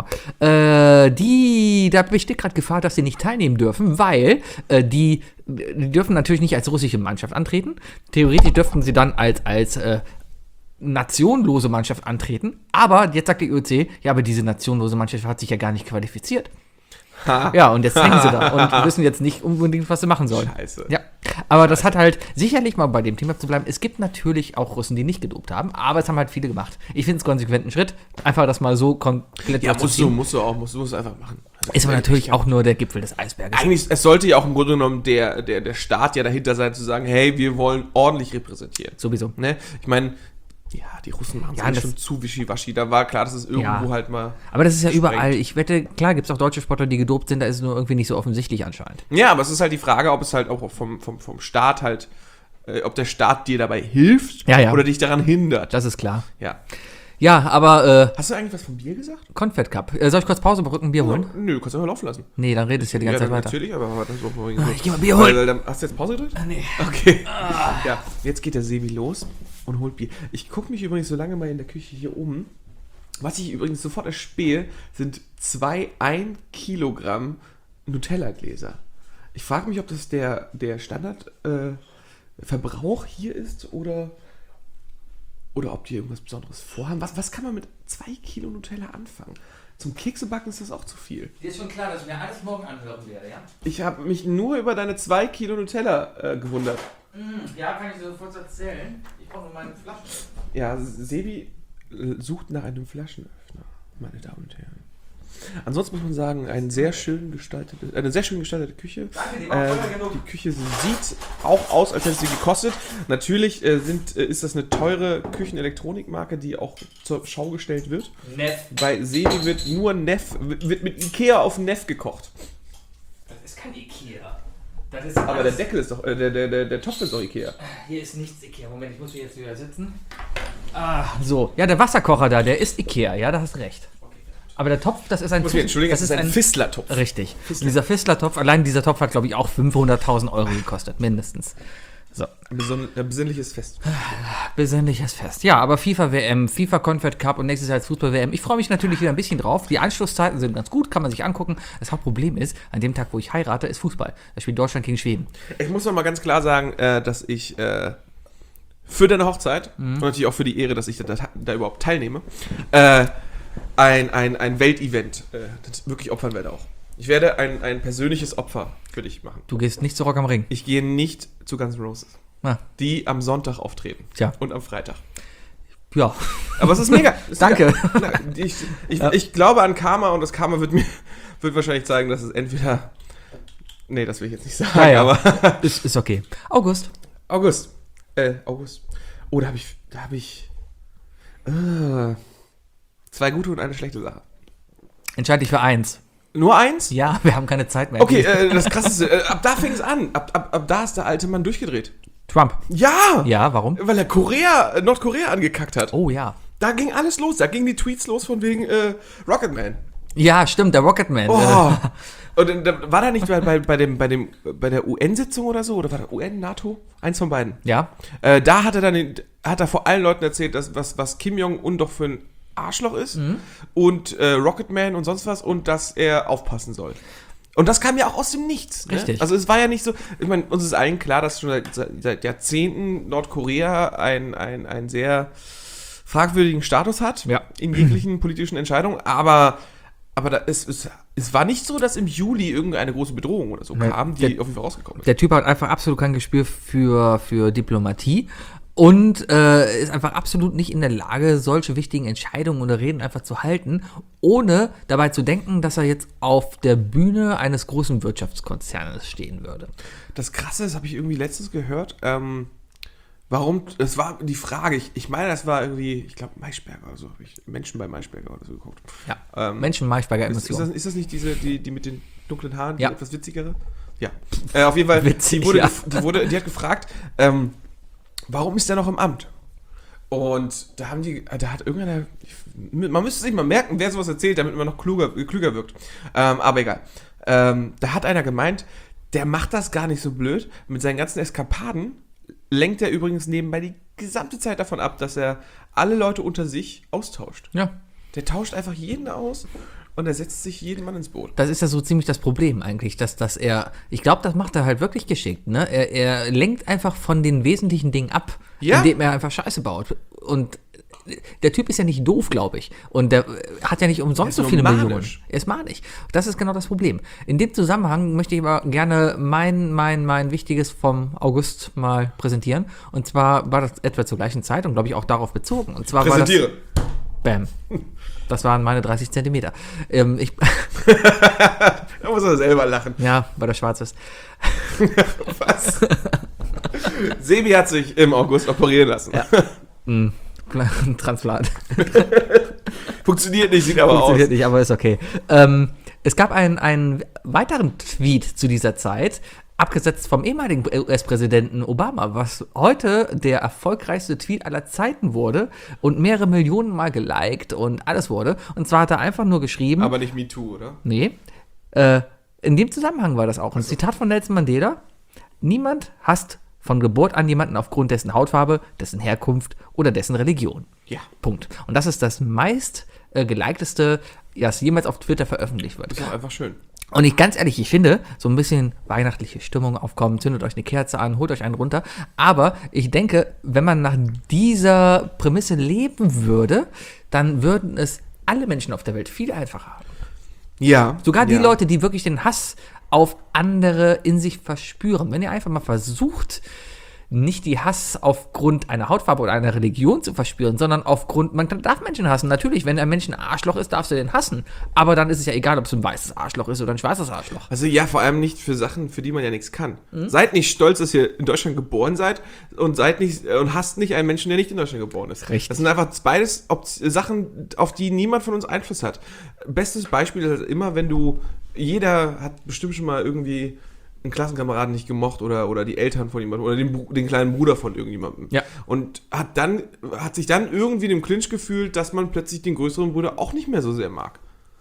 Da besteht gerade Gefahr, dass sie nicht teilnehmen dürfen, weil die dürfen natürlich nicht als russische Mannschaft antreten. Theoretisch dürften sie dann als nationlose Mannschaft antreten. Aber jetzt sagt die IOC, ja, aber diese nationlose Mannschaft hat sich ja gar nicht qualifiziert. Ja, und jetzt hängen sie da und wissen jetzt nicht unbedingt, was sie machen sollen. Scheiße. Ja, aber das hat halt sicherlich mal bei dem Thema zu bleiben. Es gibt natürlich auch Russen, die nicht gedopt haben, aber es haben halt viele gemacht. Ich finde es konsequent ein Schritt, einfach das mal so komplett musst du einfach machen. Also ist aber natürlich auch nur der Gipfel des Eisberges. Eigentlich, es sollte ja auch im Grunde genommen der Staat ja dahinter sein, zu sagen, hey, wir wollen ordentlich repräsentieren. Sowieso. Ne? Ich meine, ja, die Russen machen es schon zu wischiwaschi. Da war klar, dass es irgendwo halt mal. Aber das ist ja sprengt. überall. Ich wette, klar gibt es auch deutsche Sportler, die gedopt sind, da ist es nur irgendwie nicht so offensichtlich anscheinend. Ja, aber es ist halt die Frage, ob es halt auch vom Staat halt, ob der Staat dir dabei hilft oder dich daran hindert. Das ist klar. Ja. Ja, aber Hast du eigentlich was vom Bier gesagt? Confed Cup. Soll ich kurz Pause brücken, ein Bier holen? Nö, kannst du einfach laufen lassen. Nee, dann redest du ja die ganze Zeit weiter. Natürlich, aber das ist auch mal Ich geh mal Bier holen. Dann, hast du jetzt Pause gedrückt? Nee. Okay. Ja, jetzt geht der Sebi los und holt Bier. Ich gucke mich übrigens so lange mal in der Küche hier um. Was ich übrigens sofort erspähe, sind 2 1 Kilogramm Nutella-Gläser. Ich frage mich, ob das der Standard Verbrauch hier ist oder ob die irgendwas Besonderes vorhaben. Was kann man mit 2 Kilo Nutella anfangen? Zum Keksebacken ist das auch zu viel. Dir ist schon klar, dass ich mir alles morgen anhören werde, ja? Ich habe mich nur über deine 2 Kilo Nutella gewundert. Ja, kann ich sofort erzählen. Ich brauche nur meine Flasche. Ja, Sebi sucht nach einem Flaschenöffner, meine Damen und Herren. Ansonsten muss man sagen, eine sehr schön gestaltete Küche. Danke, die war voll genug. Die Küche sieht auch aus, als hätte sie gekostet. Natürlich ist das eine teure Küchenelektronikmarke, die auch zur Schau gestellt wird. Neff. Bei Sebi wird mit Ikea auf Neff gekocht. Das ist kein Ikea. Das ist Aber der Deckel ist doch, der Topf ist doch Ikea. Hier ist nichts Ikea. Moment, ich muss hier jetzt wieder sitzen. So. Ja, der Wasserkocher da, der ist Ikea. Ja, da hast recht. Okay, Aber der Topf, das ist ein... Entschuldigung, das ist ein Fistler-Topf. Richtig. Und dieser Fistler-Topf, allein dieser Topf hat, glaube ich, auch 500.000 Euro gekostet, mindestens. So. Ein besinnliches Fest. Besinnliches Fest. Ja, aber FIFA-WM, FIFA-Confed Cup und nächstes Jahr Fußball-WM. Ich freue mich natürlich wieder ein bisschen drauf. Die Anschlusszeiten sind ganz gut, kann man sich angucken. Das Hauptproblem ist, an dem Tag, wo ich heirate, ist Fußball. Da spielt Deutschland gegen Schweden. Ich muss noch mal ganz klar sagen, dass ich für deine Hochzeit und natürlich auch für die Ehre, dass ich da überhaupt teilnehme, ein Weltevent wirklich opfern werde auch. Ich werde ein persönliches Opfer für dich machen. Du gehst nicht zu Rock am Ring. Ich gehe nicht zu Guns N' Roses. Ah. Die am Sonntag auftreten. Tja. Und am Freitag. Ja. Aber es ist mega. Danke. Mega. Ich glaube an Karma und das Karma wird wahrscheinlich zeigen, dass es entweder... Nee, das will ich jetzt nicht sagen, aber... Ist okay. August. August. Oh, da habe ich 2 gute und eine schlechte Sache. Entscheide dich für eins. Nur eins? Ja, wir haben keine Zeit mehr. Okay, das Krasseste, ab da fing es an. Ab da ist der alte Mann durchgedreht. Trump. Ja! Ja, warum? Weil er Nordkorea angekackt hat. Oh ja. Da ging alles los. Da gingen die Tweets los von wegen Rocketman. Ja, stimmt, der Rocketman. Oh. Und war da nicht bei der UN-Sitzung oder so? Oder war der UN, NATO? Eins von beiden. Ja. Da hat er vor allen Leuten erzählt, dass, was Kim Jong-un doch für ein Arschloch ist und Rocketman und sonst was und dass er aufpassen soll. Und das kam ja auch aus dem Nichts. Ne? Richtig. Also es war ja nicht so, ich meine, uns ist allen klar, dass schon seit Jahrzehnten Nordkorea einen sehr fragwürdigen Status hat in jeglichen politischen Entscheidungen, aber es war nicht so, dass im Juli irgendeine große Bedrohung oder so kam, die auf jeden Fall rausgekommen ist. Der Typ hat einfach absolut kein Gespür für Diplomatie. Und ist einfach absolut nicht in der Lage, solche wichtigen Entscheidungen oder Reden einfach zu halten, ohne dabei zu denken, dass er jetzt auf der Bühne eines großen Wirtschaftskonzernes stehen würde. Das Krasse, das habe ich irgendwie letztens gehört, warum, das war die Frage, ich meine, das war irgendwie, ich glaube Maischberger oder so, habe ich Menschen bei Maischberger oder so geguckt. Ja, Menschen Maischberger Emotionen. Ist das nicht die mit den dunklen Haaren, die Ja. etwas witzigere? Ja. Auf jeden Fall, Witzig, die hat gefragt, warum ist der noch im Amt? Und da hat irgendeiner, man müsste sich mal merken, wer sowas erzählt, damit man noch klüger wirkt. Aber egal. Da hat einer gemeint, der macht das gar nicht so blöd. Mit seinen ganzen Eskapaden lenkt er übrigens nebenbei die gesamte Zeit davon ab, dass er alle Leute unter sich austauscht. Ja. Der tauscht einfach jeden aus und er setzt sich jeden Mann ins Boot. Das ist ja so ziemlich das Problem eigentlich, dass er, ich glaube, das macht er halt wirklich geschickt, ne? Er lenkt einfach von den wesentlichen Dingen ab, indem er einfach Scheiße baut. Und der Typ ist ja nicht doof, glaube ich. Und der hat ja nicht umsonst so viele Millionen. Er ist manisch. Das ist genau das Problem. In dem Zusammenhang möchte ich aber gerne mein Wichtiges vom August mal präsentieren. Und zwar war das etwa zur gleichen Zeit und glaube ich auch darauf bezogen. Und zwar Präsentiere. war das... Bam. Das waren meine 30 Zentimeter. Da muss er selber lachen. Ja, weil der schwarz ist. Was? Sebi hat sich im August operieren lassen. Ja. Transplant. Funktioniert nicht, sieht aber Funktioniert aus. nicht, aber ist okay. Es gab einen weiteren Tweet zu dieser Zeit, abgesetzt vom ehemaligen US-Präsidenten Obama, was heute der erfolgreichste Tweet aller Zeiten wurde und mehrere Millionen Mal geliked und alles wurde. Und zwar hat er einfach nur geschrieben... Aber nicht MeToo, oder? Nee. In dem Zusammenhang war das auch. Ein Zitat von Nelson Mandela. Niemand hasst von Geburt an jemanden aufgrund dessen Hautfarbe, dessen Herkunft oder dessen Religion. Ja. Punkt. Und das ist das meist gelikedeste, das jemals auf Twitter veröffentlicht wird. Das ist auch einfach schön. Und ich ganz ehrlich, ich finde, so ein bisschen weihnachtliche Stimmung aufkommen, zündet euch eine Kerze an, holt euch einen runter. Aber ich denke, wenn man nach dieser Prämisse leben würde, dann würden es alle Menschen auf der Welt viel einfacher haben. Ja. Sogar die Leute, die wirklich den Hass auf andere in sich verspüren. Wenn ihr einfach mal versucht, nicht die Hass aufgrund einer Hautfarbe oder einer Religion zu verspüren, sondern aufgrund, man darf Menschen hassen. Natürlich, wenn ein Mensch ein Arschloch ist, darfst du den hassen. Aber dann ist es ja egal, ob es ein weißes Arschloch ist oder ein schwarzes Arschloch. Also ja, vor allem nicht für Sachen, für die man ja nichts kann. Seid nicht stolz, dass ihr in Deutschland geboren seid und hasst nicht einen Menschen, der nicht in Deutschland geboren ist. Richtig. Das sind einfach beides Sachen, auf die niemand von uns Einfluss hat. Bestes Beispiel ist immer, jeder hat bestimmt schon mal irgendwie einen Klassenkameraden nicht gemocht oder die Eltern von jemandem oder den kleinen Bruder von irgendjemandem. Ja. Und hat sich dann irgendwie in dem Clinch gefühlt, dass man plötzlich den größeren Bruder auch nicht mehr so sehr mag.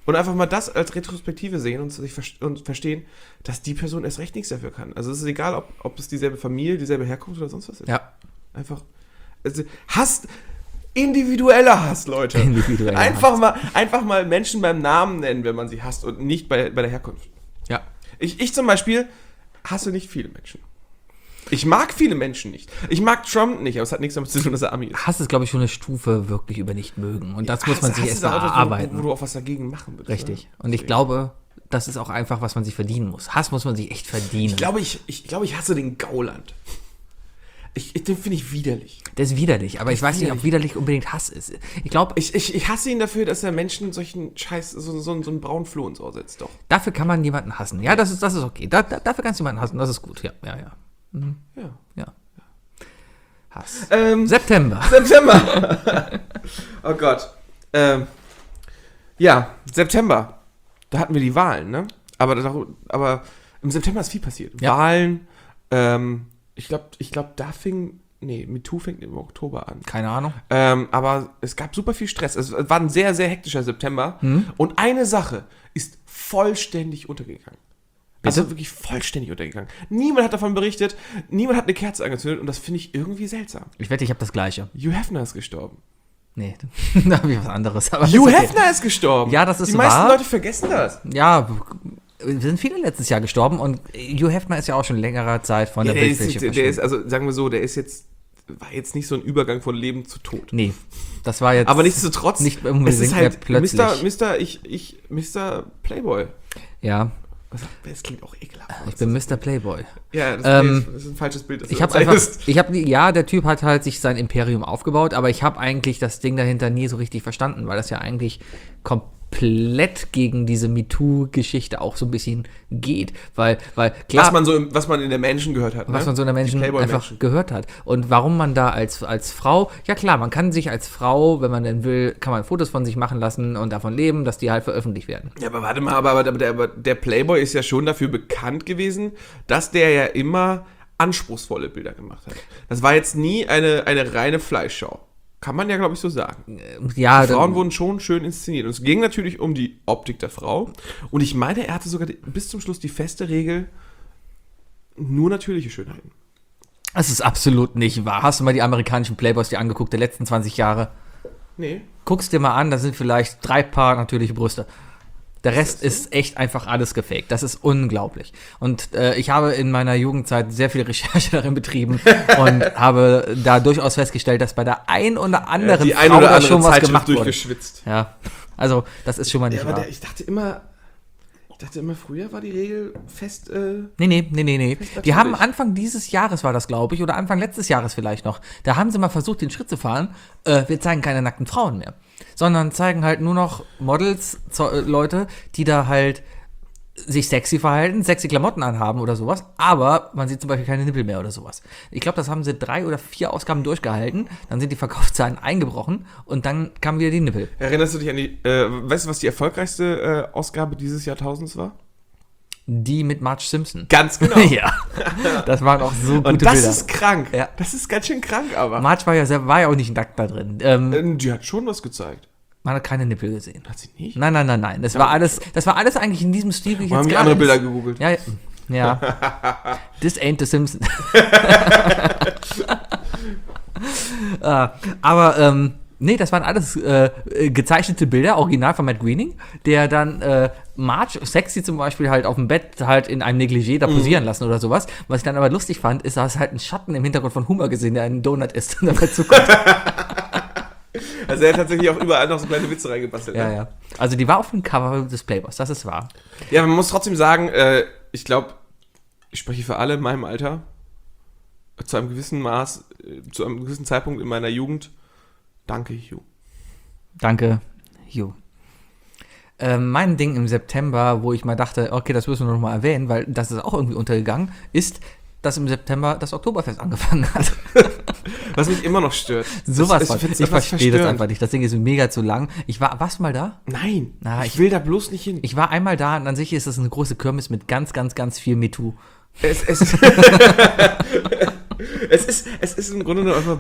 Und einfach mal das als Retrospektive sehen und und verstehen, dass die Person erst recht nichts dafür kann. Also es ist egal, ob es dieselbe Familie, dieselbe Herkunft oder sonst was ist. Ja. Einfach, also Hass, individueller Hass, Leute. Individueller einfach mal Menschen beim Namen nennen, wenn man sie hasst und nicht bei der Herkunft. Ja. Ich zum Beispiel hasse nicht viele Menschen. Ich mag viele Menschen nicht. Ich mag Trump nicht, aber es hat nichts damit zu tun, dass er Ami ist. Hass ist, glaube ich, schon eine Stufe wirklich über nicht mögen. Und das muss man sich Hass erst ist mal auch das, erarbeiten. wo du auch was dagegen machen willst. Richtig. Ne? Und ich glaube, das ist auch einfach, was man sich verdienen muss. Hass muss man sich echt verdienen. Ich glaube, ich hasse den Gauland. Den finde ich widerlich. Der ist widerlich, aber ich weiß nicht, ob widerlich unbedingt Hass ist. Ich glaube, Ich hasse ihn dafür, dass er Menschen solchen Scheiß, so einen braunen Floh ins Ohr setzt, doch. dafür kann man jemanden hassen. Ja, das ist okay. Dafür kannst du jemanden hassen, das ist gut. Ja. Ja. Hass. September. Oh Gott. Ja, September. Da hatten wir die Wahlen, ne? Aber im September ist viel passiert. Ja. Wahlen, ich glaube, MeToo fängt im Oktober an. Keine Ahnung. Aber es gab super viel Stress. Es war ein sehr, sehr hektischer September. Und eine Sache ist vollständig untergegangen. Bitte? Also wirklich vollständig untergegangen. Niemand hat davon berichtet, niemand hat eine Kerze angezündet und das finde ich irgendwie seltsam. Ich wette, ich habe das Gleiche. Hugh Hefner ist gestorben. Nee, da habe ich was anderes. Aber Hugh ist okay. Hefner ist gestorben. Ja, das ist Die meisten wahr. Leute vergessen das. Ja, wir sind viele letztes Jahr gestorben und Hugh Hefner ist ja auch schon längerer Zeit von der Bildfläche verschwunden. Also sagen wir so, war jetzt nicht so ein Übergang von Leben zu Tod. Nee, das war jetzt Aber nichtsdestotrotz, nicht unbedingt es ist halt mehr plötzlich. Mr. Playboy. Ja, Das klingt auch ekelhaft. ich bin Mr. Playboy. Ja, das ist ein falsches Bild. Das Ich du habe zeigst. einfach, der Typ hat halt sich sein Imperium aufgebaut, aber ich habe eigentlich das Ding dahinter nie so richtig verstanden, weil das ja eigentlich komplett gegen diese MeToo-Geschichte auch so ein bisschen geht, weil klar, was man in der Menschen gehört hat. was ne? man so in der Menschen Die einfach Playboy-Menschen. gehört hat. Und warum man da als Frau, ja klar, man kann sich als Frau, wenn man denn will, kann man Fotos von sich machen lassen und davon leben, dass die halt veröffentlicht werden. Ja, aber warte mal, aber der Playboy ist ja schon dafür bekannt gewesen, dass der ja immer anspruchsvolle Bilder gemacht hat. Das war jetzt nie eine reine Fleischschau. Kann man ja, glaube ich, so sagen. Ja, Die Frauen wurden schon schön inszeniert. Und es ging natürlich um die Optik der Frau. Und ich meine, er hatte sogar bis zum Schluss die feste Regel, nur natürliche Schönheiten. das ist absolut nicht wahr. Hast du mal die amerikanischen Playboys dir angeguckt, der letzten 20 Jahre? Nee. Guck's dir mal an, da sind vielleicht 3 Paar natürliche Brüste. Der Rest ist echt einfach alles gefaked. Das ist unglaublich. Und ich habe in meiner Jugendzeit sehr viel Recherche darin betrieben und habe da durchaus festgestellt, dass bei der ein oder anderen Die ein Frau oder da andere schon was Zeitschrift gemacht wurde. durchgeschwitzt. Ja, also das ist schon mal nicht Ja, aber wahr. ich dachte immer, früher war die Regel fest. Nee. Die haben natürlich. Anfang dieses Jahres war das, glaube ich, oder Anfang letztes Jahres vielleicht noch. Da haben sie mal versucht, den Schritt zu fahren. Wir zeigen keine nackten Frauen mehr, sondern zeigen halt nur noch Models, Leute, die da halt sich sexy verhalten, sexy Klamotten anhaben oder sowas, aber man sieht zum Beispiel keine Nippel mehr oder sowas. Ich glaube, das haben sie 3 oder 4 Ausgaben durchgehalten, dann sind die Verkaufszahlen eingebrochen und dann kamen wieder die Nippel. Erinnerst du dich an die, weißt du, was die erfolgreichste Ausgabe dieses Jahrtausends war? Die mit Marge Simpson. Ganz genau. Ja, das waren auch so gute Und das Bilder. ist krank. Ja. Das ist ganz schön krank, aber. Marge war ja auch nicht nackt da drin. Die hat schon was gezeigt. Man hat keine Nippel gesehen. Hat sie nicht? Nein. Das war alles eigentlich in diesem Stil, wie ich Wir haben jetzt die gerade andere Bilder ist. gegoogelt. Ja. This ain't the Simpson. Aber, nee, das waren alles gezeichnete Bilder, original von Matt Groening, der dann Marge sexy zum Beispiel halt auf dem Bett halt in einem Negligé da posieren lassen oder sowas. Was ich dann aber lustig fand, ist, da hast halt einen Schatten im Hintergrund von Homer gesehen, der einen Donut isst und dabei zuguckt. Also er hat tatsächlich auch überall noch so kleine Witze reingebastelt. Ja, ne? ja. Also die war auf dem Cover des Playboys, das ist wahr. Ja, man muss trotzdem sagen, ich glaube, ich spreche für alle in meinem Alter, zu einem gewissen Maß, zu einem gewissen Zeitpunkt in meiner Jugend, danke Hugh. Danke, Hugh. Mein Ding im September, wo ich mal dachte, okay, das müssen wir noch mal erwähnen, weil das ist auch irgendwie untergegangen, ist, dass im September das Oktoberfest angefangen hat. Was mich immer noch stört. Sowas Das- von. find's Ich etwas verstehe das verstörend. einfach nicht. Das Ding ist mega zu lang. Warst du mal da? Nein, Na, ich will da bloß nicht hin. Ich war einmal da und an sich ist das eine große Kirmes mit ganz, ganz, ganz viel MeToo. Es ist im Grunde nur einfach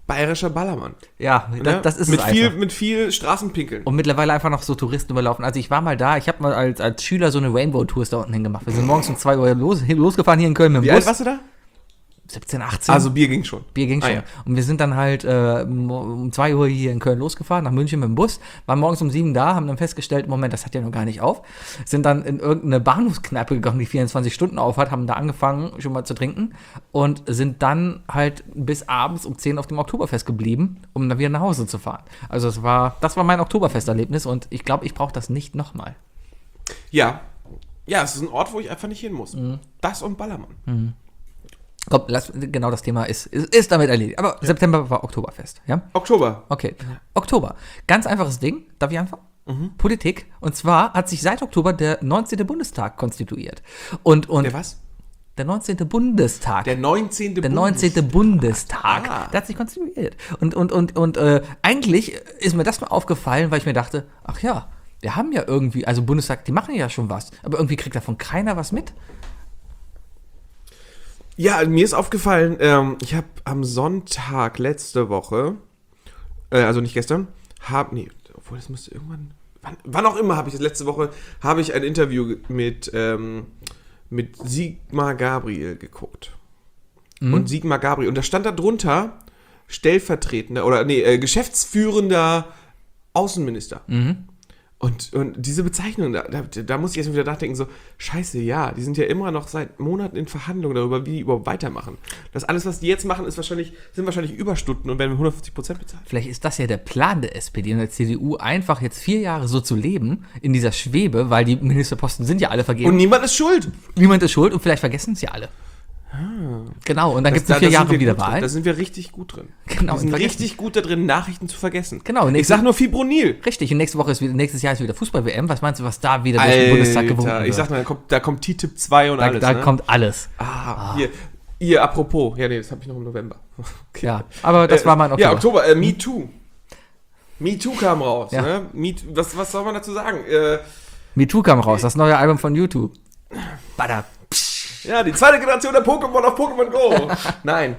bayerischer Ballermann. Ja, Ne? das ist mit es viel, einfach. mit viel Straßenpinkeln. Und mittlerweile einfach noch so Touristen überlaufen. Also ich war mal da, ich habe mal als Schüler so eine Rainbow-Tours da unten hingemacht. Wir sind morgens um 2 Uhr losgefahren hier in Köln mit dem Wie Bus. alt warst du da? 17, 18. Also Bier ging schon. Bier ging schon. Ja. Und wir sind dann halt um 2 Uhr hier in Köln losgefahren, nach München mit dem Bus, waren morgens um 7 da, haben dann festgestellt, Moment, das hat ja noch gar nicht auf, sind dann in irgendeine Bahnhofskneipe gegangen, die 24 Stunden auf hat, haben da angefangen schon mal zu trinken und sind dann halt bis abends um 10 auf dem Oktoberfest geblieben, um dann wieder nach Hause zu fahren. Also das war mein Oktoberfesterlebnis und ich glaube, ich brauche das nicht nochmal. Ja. Ja, es ist ein Ort, wo ich einfach nicht hin muss. Das und Ballermann. Komm, genau das Thema ist damit erledigt. Aber September war Oktoberfest, ja? Oktober. Okay. Oktober. Ganz einfaches Ding. Darf ich anfangen? Politik. Und zwar hat sich seit Oktober der 19. Bundestag konstituiert. Und Der was? der 19. Bundestag. Der 19. Der 19. Bundestag. Ah. Der hat sich konstituiert. Und eigentlich ist mir das mal aufgefallen, weil ich mir dachte, ach ja, wir haben ja irgendwie, also Bundestag, die machen ja schon was. Aber irgendwie kriegt davon keiner was mit. Ja, mir ist aufgefallen, ich habe am Sonntag letzte Woche, also nicht gestern, obwohl das müsste irgendwann, wann auch immer habe ich das letzte Woche, habe ich ein Interview mit Sigmar Gabriel geguckt. Und Sigmar Gabriel, und da stand da drunter stellvertretender, geschäftsführender Außenminister. Und diese Bezeichnung, da muss ich erst mal wieder nachdenken, so, scheiße, ja, die sind ja immer noch seit Monaten in Verhandlungen darüber, wie die überhaupt weitermachen. Das alles, was die jetzt machen, sind wahrscheinlich Überstunden und werden mit 150% bezahlt. Vielleicht ist das ja der Plan der SPD und der CDU, einfach jetzt 4 Jahre so zu leben, in dieser Schwebe, weil die Ministerposten sind ja alle vergeben. Und niemand ist schuld. Niemand ist schuld und vielleicht vergessen es ja alle. Genau, und dann gibt es in 4 Jahren wieder Wahlen. Da sind wir richtig gut drin. Genau, wir sind und vergessen. richtig gut da drin, Nachrichten zu vergessen. Genau, Ich sag nur Fibronil. Richtig, und nächstes Jahr ist wieder Fußball-WM. Was meinst du, was da wieder durch den Bundestag gewunken wird? Ich sag mal, da kommt TTIP 2 und alles. Da ne? kommt alles. Hier, apropos. Ja, nee, das habe ich noch im November. Okay. Ja, aber das war mein Oktober. Ja, Oktober, Me Too. Me Too kam raus. Ja. Ne? Was soll man dazu sagen? MeToo kam raus, das neue Album von YouTube. Bada. Ja, die zweite Generation der Pokémon auf Pokémon Go. Nein.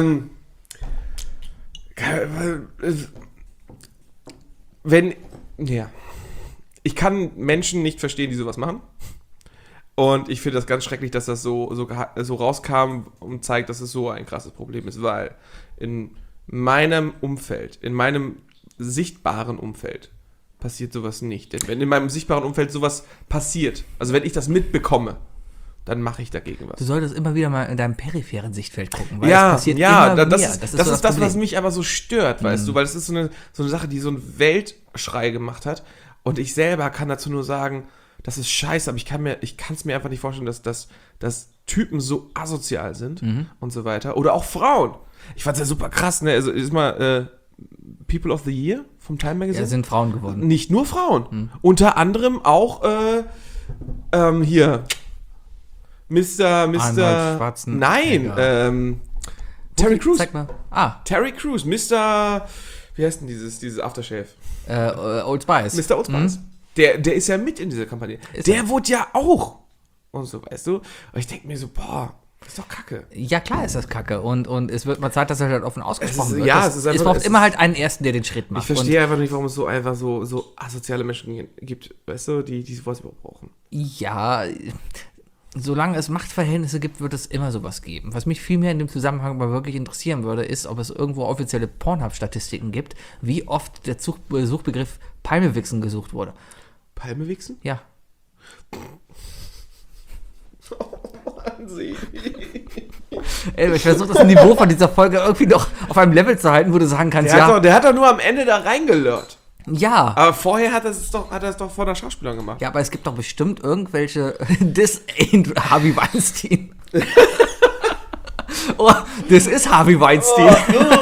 Ich kann Menschen nicht verstehen, die sowas machen. Und ich finde das ganz schrecklich, dass das so rauskam und zeigt, dass es so ein krasses Problem ist, weil in meinem Umfeld, in meinem sichtbaren Umfeld passiert sowas nicht. Denn wenn in meinem sichtbaren Umfeld sowas passiert, also wenn ich das mitbekomme, dann mache ich dagegen was. Du solltest immer wieder mal in deinem peripheren Sichtfeld gucken, weil Ja, es passiert ja, immer das mehr. ist so das, was Problem. mich aber so stört, weißt du, weil es ist so eine Sache, die so einen Weltschrei gemacht hat und ich selber kann dazu nur sagen, das ist scheiße, aber ich kann es mir einfach nicht vorstellen, dass Typen so asozial sind und so weiter. Oder auch Frauen. Ich fand's ja super krass, ne? Also ist mal People of the Year vom Time Magazine. Ja, sind Frauen geworden. Nicht nur Frauen. Unter anderem auch hier Mr. Arnold Schwarzenegger. Nein, Terry Crews. Zeig mal. Terry Crews, Mr. Wie heißt denn dieses Aftershave? Old Spice. Mr. Old Spice. Der ist ja mit in dieser Kampagne. Der wurde ja auch. Und so, weißt du? Und ich denke mir so, boah, das ist doch kacke. Ja, klar ist das kacke. Und es wird mal Zeit, dass er halt offen ausgesprochen wird. Ja, es ist einfach- es braucht es immer ist- halt einen Ersten, der den Schritt macht. Ich verstehe einfach nicht, warum es so einfach so asoziale Menschen gibt, weißt du, die sowas überhaupt brauchen. Ja, solange es Machtverhältnisse gibt, wird es immer sowas geben. Was mich viel mehr in dem Zusammenhang mal wirklich interessieren würde, ist, ob es irgendwo offizielle Pornhub-Statistiken gibt, wie oft der Suchbegriff Palmewichsen gesucht wurde. Palme wichsen? Ja. Ey, ich versuche das Niveau von dieser Folge irgendwie noch auf einem Level zu halten, wo du sagen kannst, Der hat doch nur am Ende da reingelört. ja. Aber vorher hat er es doch vor der Schauspielerin gemacht. Ja, aber es gibt doch bestimmt irgendwelche This ain't Harvey Weinstein. Oh, das ist Harvey Weinstein.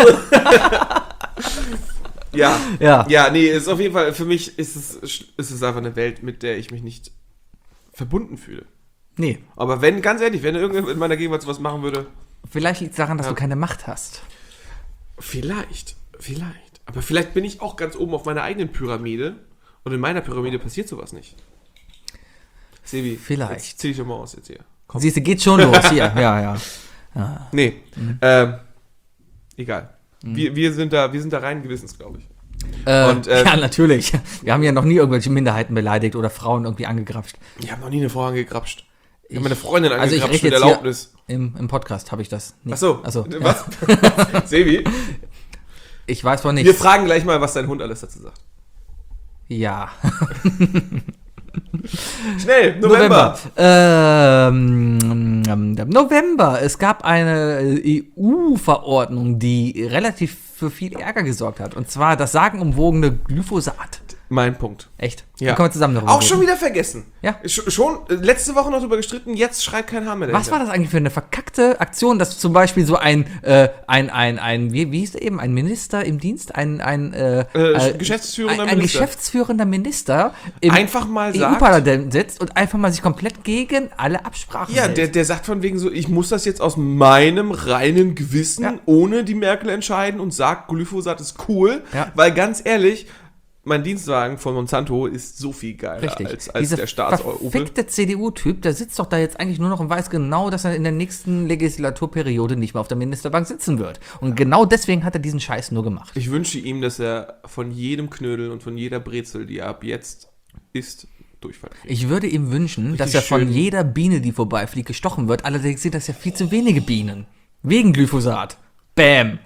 Ja. Ja. Ja, nee, ist auf jeden Fall, für mich ist es einfach eine Welt, mit der ich mich nicht verbunden fühle. Nee, Aber ganz ehrlich, wenn irgendjemand in meiner Gegenwart sowas machen würde, vielleicht liegt es daran, dass du keine Macht hast. vielleicht. Aber vielleicht bin ich auch ganz oben auf meiner eigenen Pyramide und in meiner Pyramide passiert sowas nicht. Sebi, Vielleicht. jetzt zieh dich doch mal aus jetzt hier. Siehst du, geht schon los. Hier, ja. Nee, egal. Wir sind da rein gewissens, glaube ich. Ja, natürlich. Wir haben ja noch nie irgendwelche Minderheiten beleidigt oder Frauen irgendwie angegrapscht. Ich habe noch nie eine Frau angegrapscht. Ich habe meine Freundin Also ich angegrapscht rede mit jetzt Erlaubnis. Im Podcast habe ich das nicht. Achso. Ja. Was? Sebi? Ich weiß von Wir nichts. fragen gleich mal, was dein Hund alles dazu sagt. Ja. Schnell, November. November. Es gab eine EU-Verordnung, die relativ für viel Ärger gesorgt hat. Und zwar das sagenumwogene Glyphosat. Mein Punkt. Echt? Ja. Dann können wir zusammen darüber Auch reden. schon wieder vergessen. Ja. Schon letzte Woche noch drüber gestritten, jetzt schreit kein Haar mehr Was war das eigentlich für eine verkackte Aktion, dass zum Beispiel so wie hieß der eben, ein Minister im Dienst, Geschäftsführender ein Minister. geschäftsführender Minister im Einfach mal sagt- EU-Parlament sitzt und einfach mal sich komplett gegen alle Absprachen Ja, hält. der sagt von wegen so, ich muss das jetzt aus meinem reinen Gewissen Ja. ohne die Merkel entscheiden und sagt, Glyphosat ist cool, Ja. weil ganz ehrlich, mein Dienstwagen von Monsanto ist so viel geiler Richtig. als Dieser der Staatsopel. verfickte CDU-Typ, der sitzt doch da jetzt eigentlich nur noch und weiß genau, dass er in der nächsten Legislaturperiode nicht mehr auf der Ministerbank sitzen wird. Und genau deswegen hat er diesen Scheiß nur gemacht. Ich wünsche ihm, dass er von jedem Knödel und von jeder Brezel, die er ab jetzt isst, Durchfall kriegt. Ich würde ihm wünschen, dass er schön. von jeder Biene, die vorbeifliegt, gestochen wird. Allerdings sind das ja viel zu wenige Bienen. Wegen Glyphosat. Bam.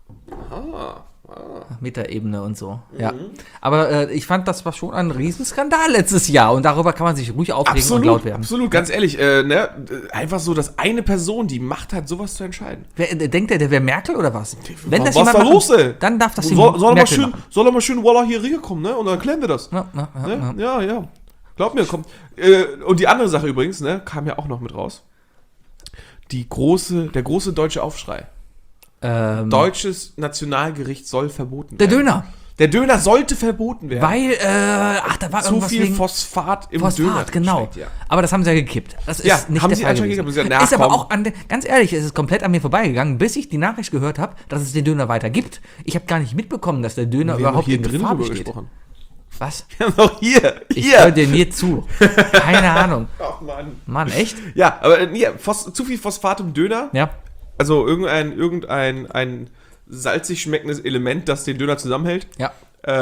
Metaebene und so. Ja. Aber ich fand, das war schon ein Riesenskandal letztes Jahr. Und darüber kann man sich ruhig aufregen und laut werden. Absolut, ganz ehrlich, einfach so, dass eine Person die Macht hat, sowas zu entscheiden. Denkt der wäre Merkel oder was? Wenn das Was jemand da machen, los, ey? dann darf das die Soll er Merkel machen. mal schön Walla hier rüberkommen, ne? Und dann klären wir das. Ne? Ja. Glaub mir, kommt. Und die andere Sache übrigens, ne, kam ja auch noch mit raus. Der große deutsche Aufschrei. Deutsches Nationalgericht soll verboten Der werden. Döner. Der Döner sollte verboten werden. Weil, da war zu irgendwas viel wegen Phosphat im Phosphat, Döner. genau. steckt, ja. Aber das haben sie ja gekippt. Das ist Ja, nicht haben der sie Fall anscheinend gewesen. gekippt. Ist aber komm. auch ganz ehrlich, es ist komplett an mir vorbeigegangen, bis ich die Nachricht gehört habe, dass es den Döner weiter gibt. Ich habe gar nicht mitbekommen, dass der Döner Wir haben überhaupt hier in drin Gefahr drüber besteht. gesprochen. Was? Wir haben noch hier. Ich höre dir nie zu. Keine Ahnung. Ach Mann. Mann, echt? Ja, aber zu viel Phosphat im Döner. Ja. Also irgendein salzig schmeckendes Element, das den Döner zusammenhält, Ja.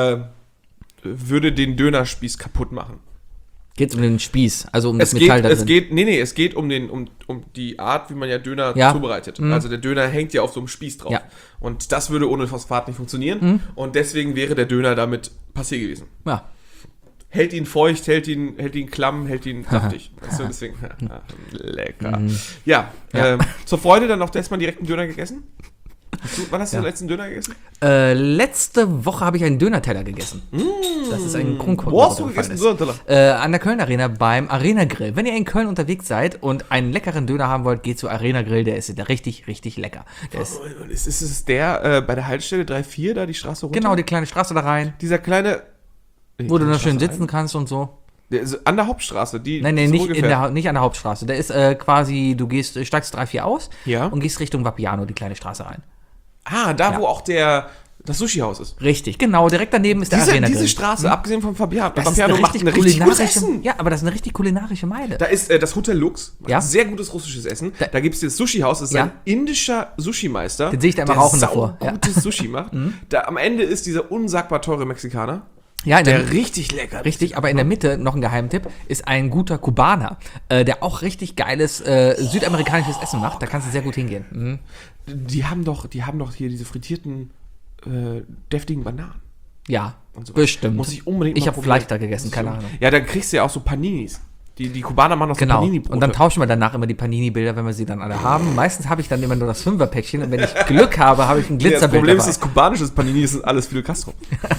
würde den Dönerspieß kaputt machen. Geht um den Spieß, also um das Es Metall geht, da drin. es geht um die Art, wie man ja Döner Ja. zubereitet. Mhm. Also der Döner hängt ja auf so einem Spieß drauf. Ja. Und das würde ohne Phosphat nicht funktionieren. Und deswegen wäre der Döner damit passé gewesen. Ja. Hält ihn feucht, hält ihn klamm, hält ihn saftig. Weißt du, deswegen, lecker. Ja, Ja. zur Freude dann auch erstmal direkt einen Döner gegessen. Wann hast du den letzten Döner gegessen? Letzte Woche habe ich einen Döner-Teller gegessen. Das ist ein Kronkorken. Wo hast du gegessen? An der Köln Arena beim Arena Grill. Wenn ihr in Köln unterwegs seid und einen leckeren Döner haben wollt, geht zu Arena Grill. Der ist richtig, richtig lecker. Der ist, Ist es der bei der Haltestelle 3-4, da die Straße runter? genau, die kleine Straße da rein, Dieser kleine... wo du noch schön Straße sitzen kannst und so. Der ist an der Hauptstraße. Nein, so nicht, ungefähr. nicht an der Hauptstraße. Der ist quasi, steigst 3-4 aus Ja. und gehst Richtung Vapiano, die kleine Straße rein. Wo auch das Sushi-Haus ist. Richtig, genau. Direkt daneben ist der Arena Grill. Diese Straße, abgesehen vom Fabiano, Das ist Fabiano eine macht richtig ein richtig gutes kulinarische, Essen. ja, aber das ist eine richtig kulinarische Meile. Da ist das Hotel Lux, macht Ja. sehr gutes russisches Essen. Da gibt es das Sushi-Haus, das ist Ja. ein indischer Sushi-Meister. Den sehe ich da immer rauchen davor. Ja. gutes Sushi macht. Da am Ende ist dieser unsagbar teure Mexikaner, Ja, in der richtig lecker ist. richtig, aber in der Mitte, noch ein Geheimtipp, ist ein guter Kubaner, der auch richtig geiles südamerikanisches Essen macht. Da kannst du sehr gut hingehen. Mhm. Die haben doch hier diese frittierten, deftigen Bananen. Ja, Und sowas. bestimmt. Muss ich unbedingt Ich mal habe probieren. Fleisch da gegessen, keine Ahnung. Ja, dann kriegst du ja auch so Paninis. Die Kubaner machen auch so Genau. Panini-Brote. Und dann tauschen wir danach immer die Panini-Bilder, wenn wir sie dann alle haben. Meistens habe ich dann immer nur das 5er-Päckchen und wenn ich Glück habe, habe ich ein das Glitzerbild Problem ist, dabei. das kubanische Panini ist alles Fidel Castro.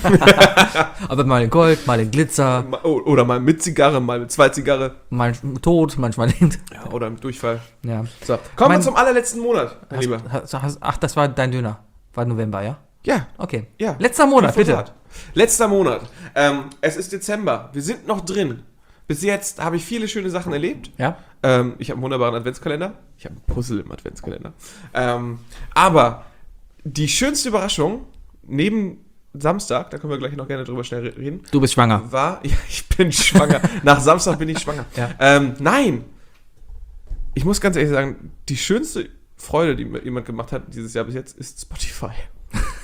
Aber mal in Gold, mal in Glitzer, Oder mal mit Zigarre, mal mit 2 Zigarre. mal tot, manchmal lebt. Ja, oder im Durchfall. Ja. So, kommen Mein- wir zum allerletzten Monat, mein Lieber. Ach, das war dein Döner. War November, ja? Ja, Okay. ja. Letzter Monat, bitte. Glyphosat. Letzter Monat. Es ist Dezember. Wir sind noch drin. Bis jetzt habe ich viele schöne Sachen erlebt. Ja? Ich habe einen wunderbaren Adventskalender. Ich habe ein Puzzle im Adventskalender. Aber die schönste Überraschung, neben Samstag, da können wir gleich noch gerne drüber schnell reden, Du bist schwanger. war, ja, ich bin schwanger. Nach Samstag bin ich schwanger. Ja. Nein! Ich muss ganz ehrlich sagen, die schönste Freude, die mir jemand gemacht hat dieses Jahr bis jetzt, ist Spotify.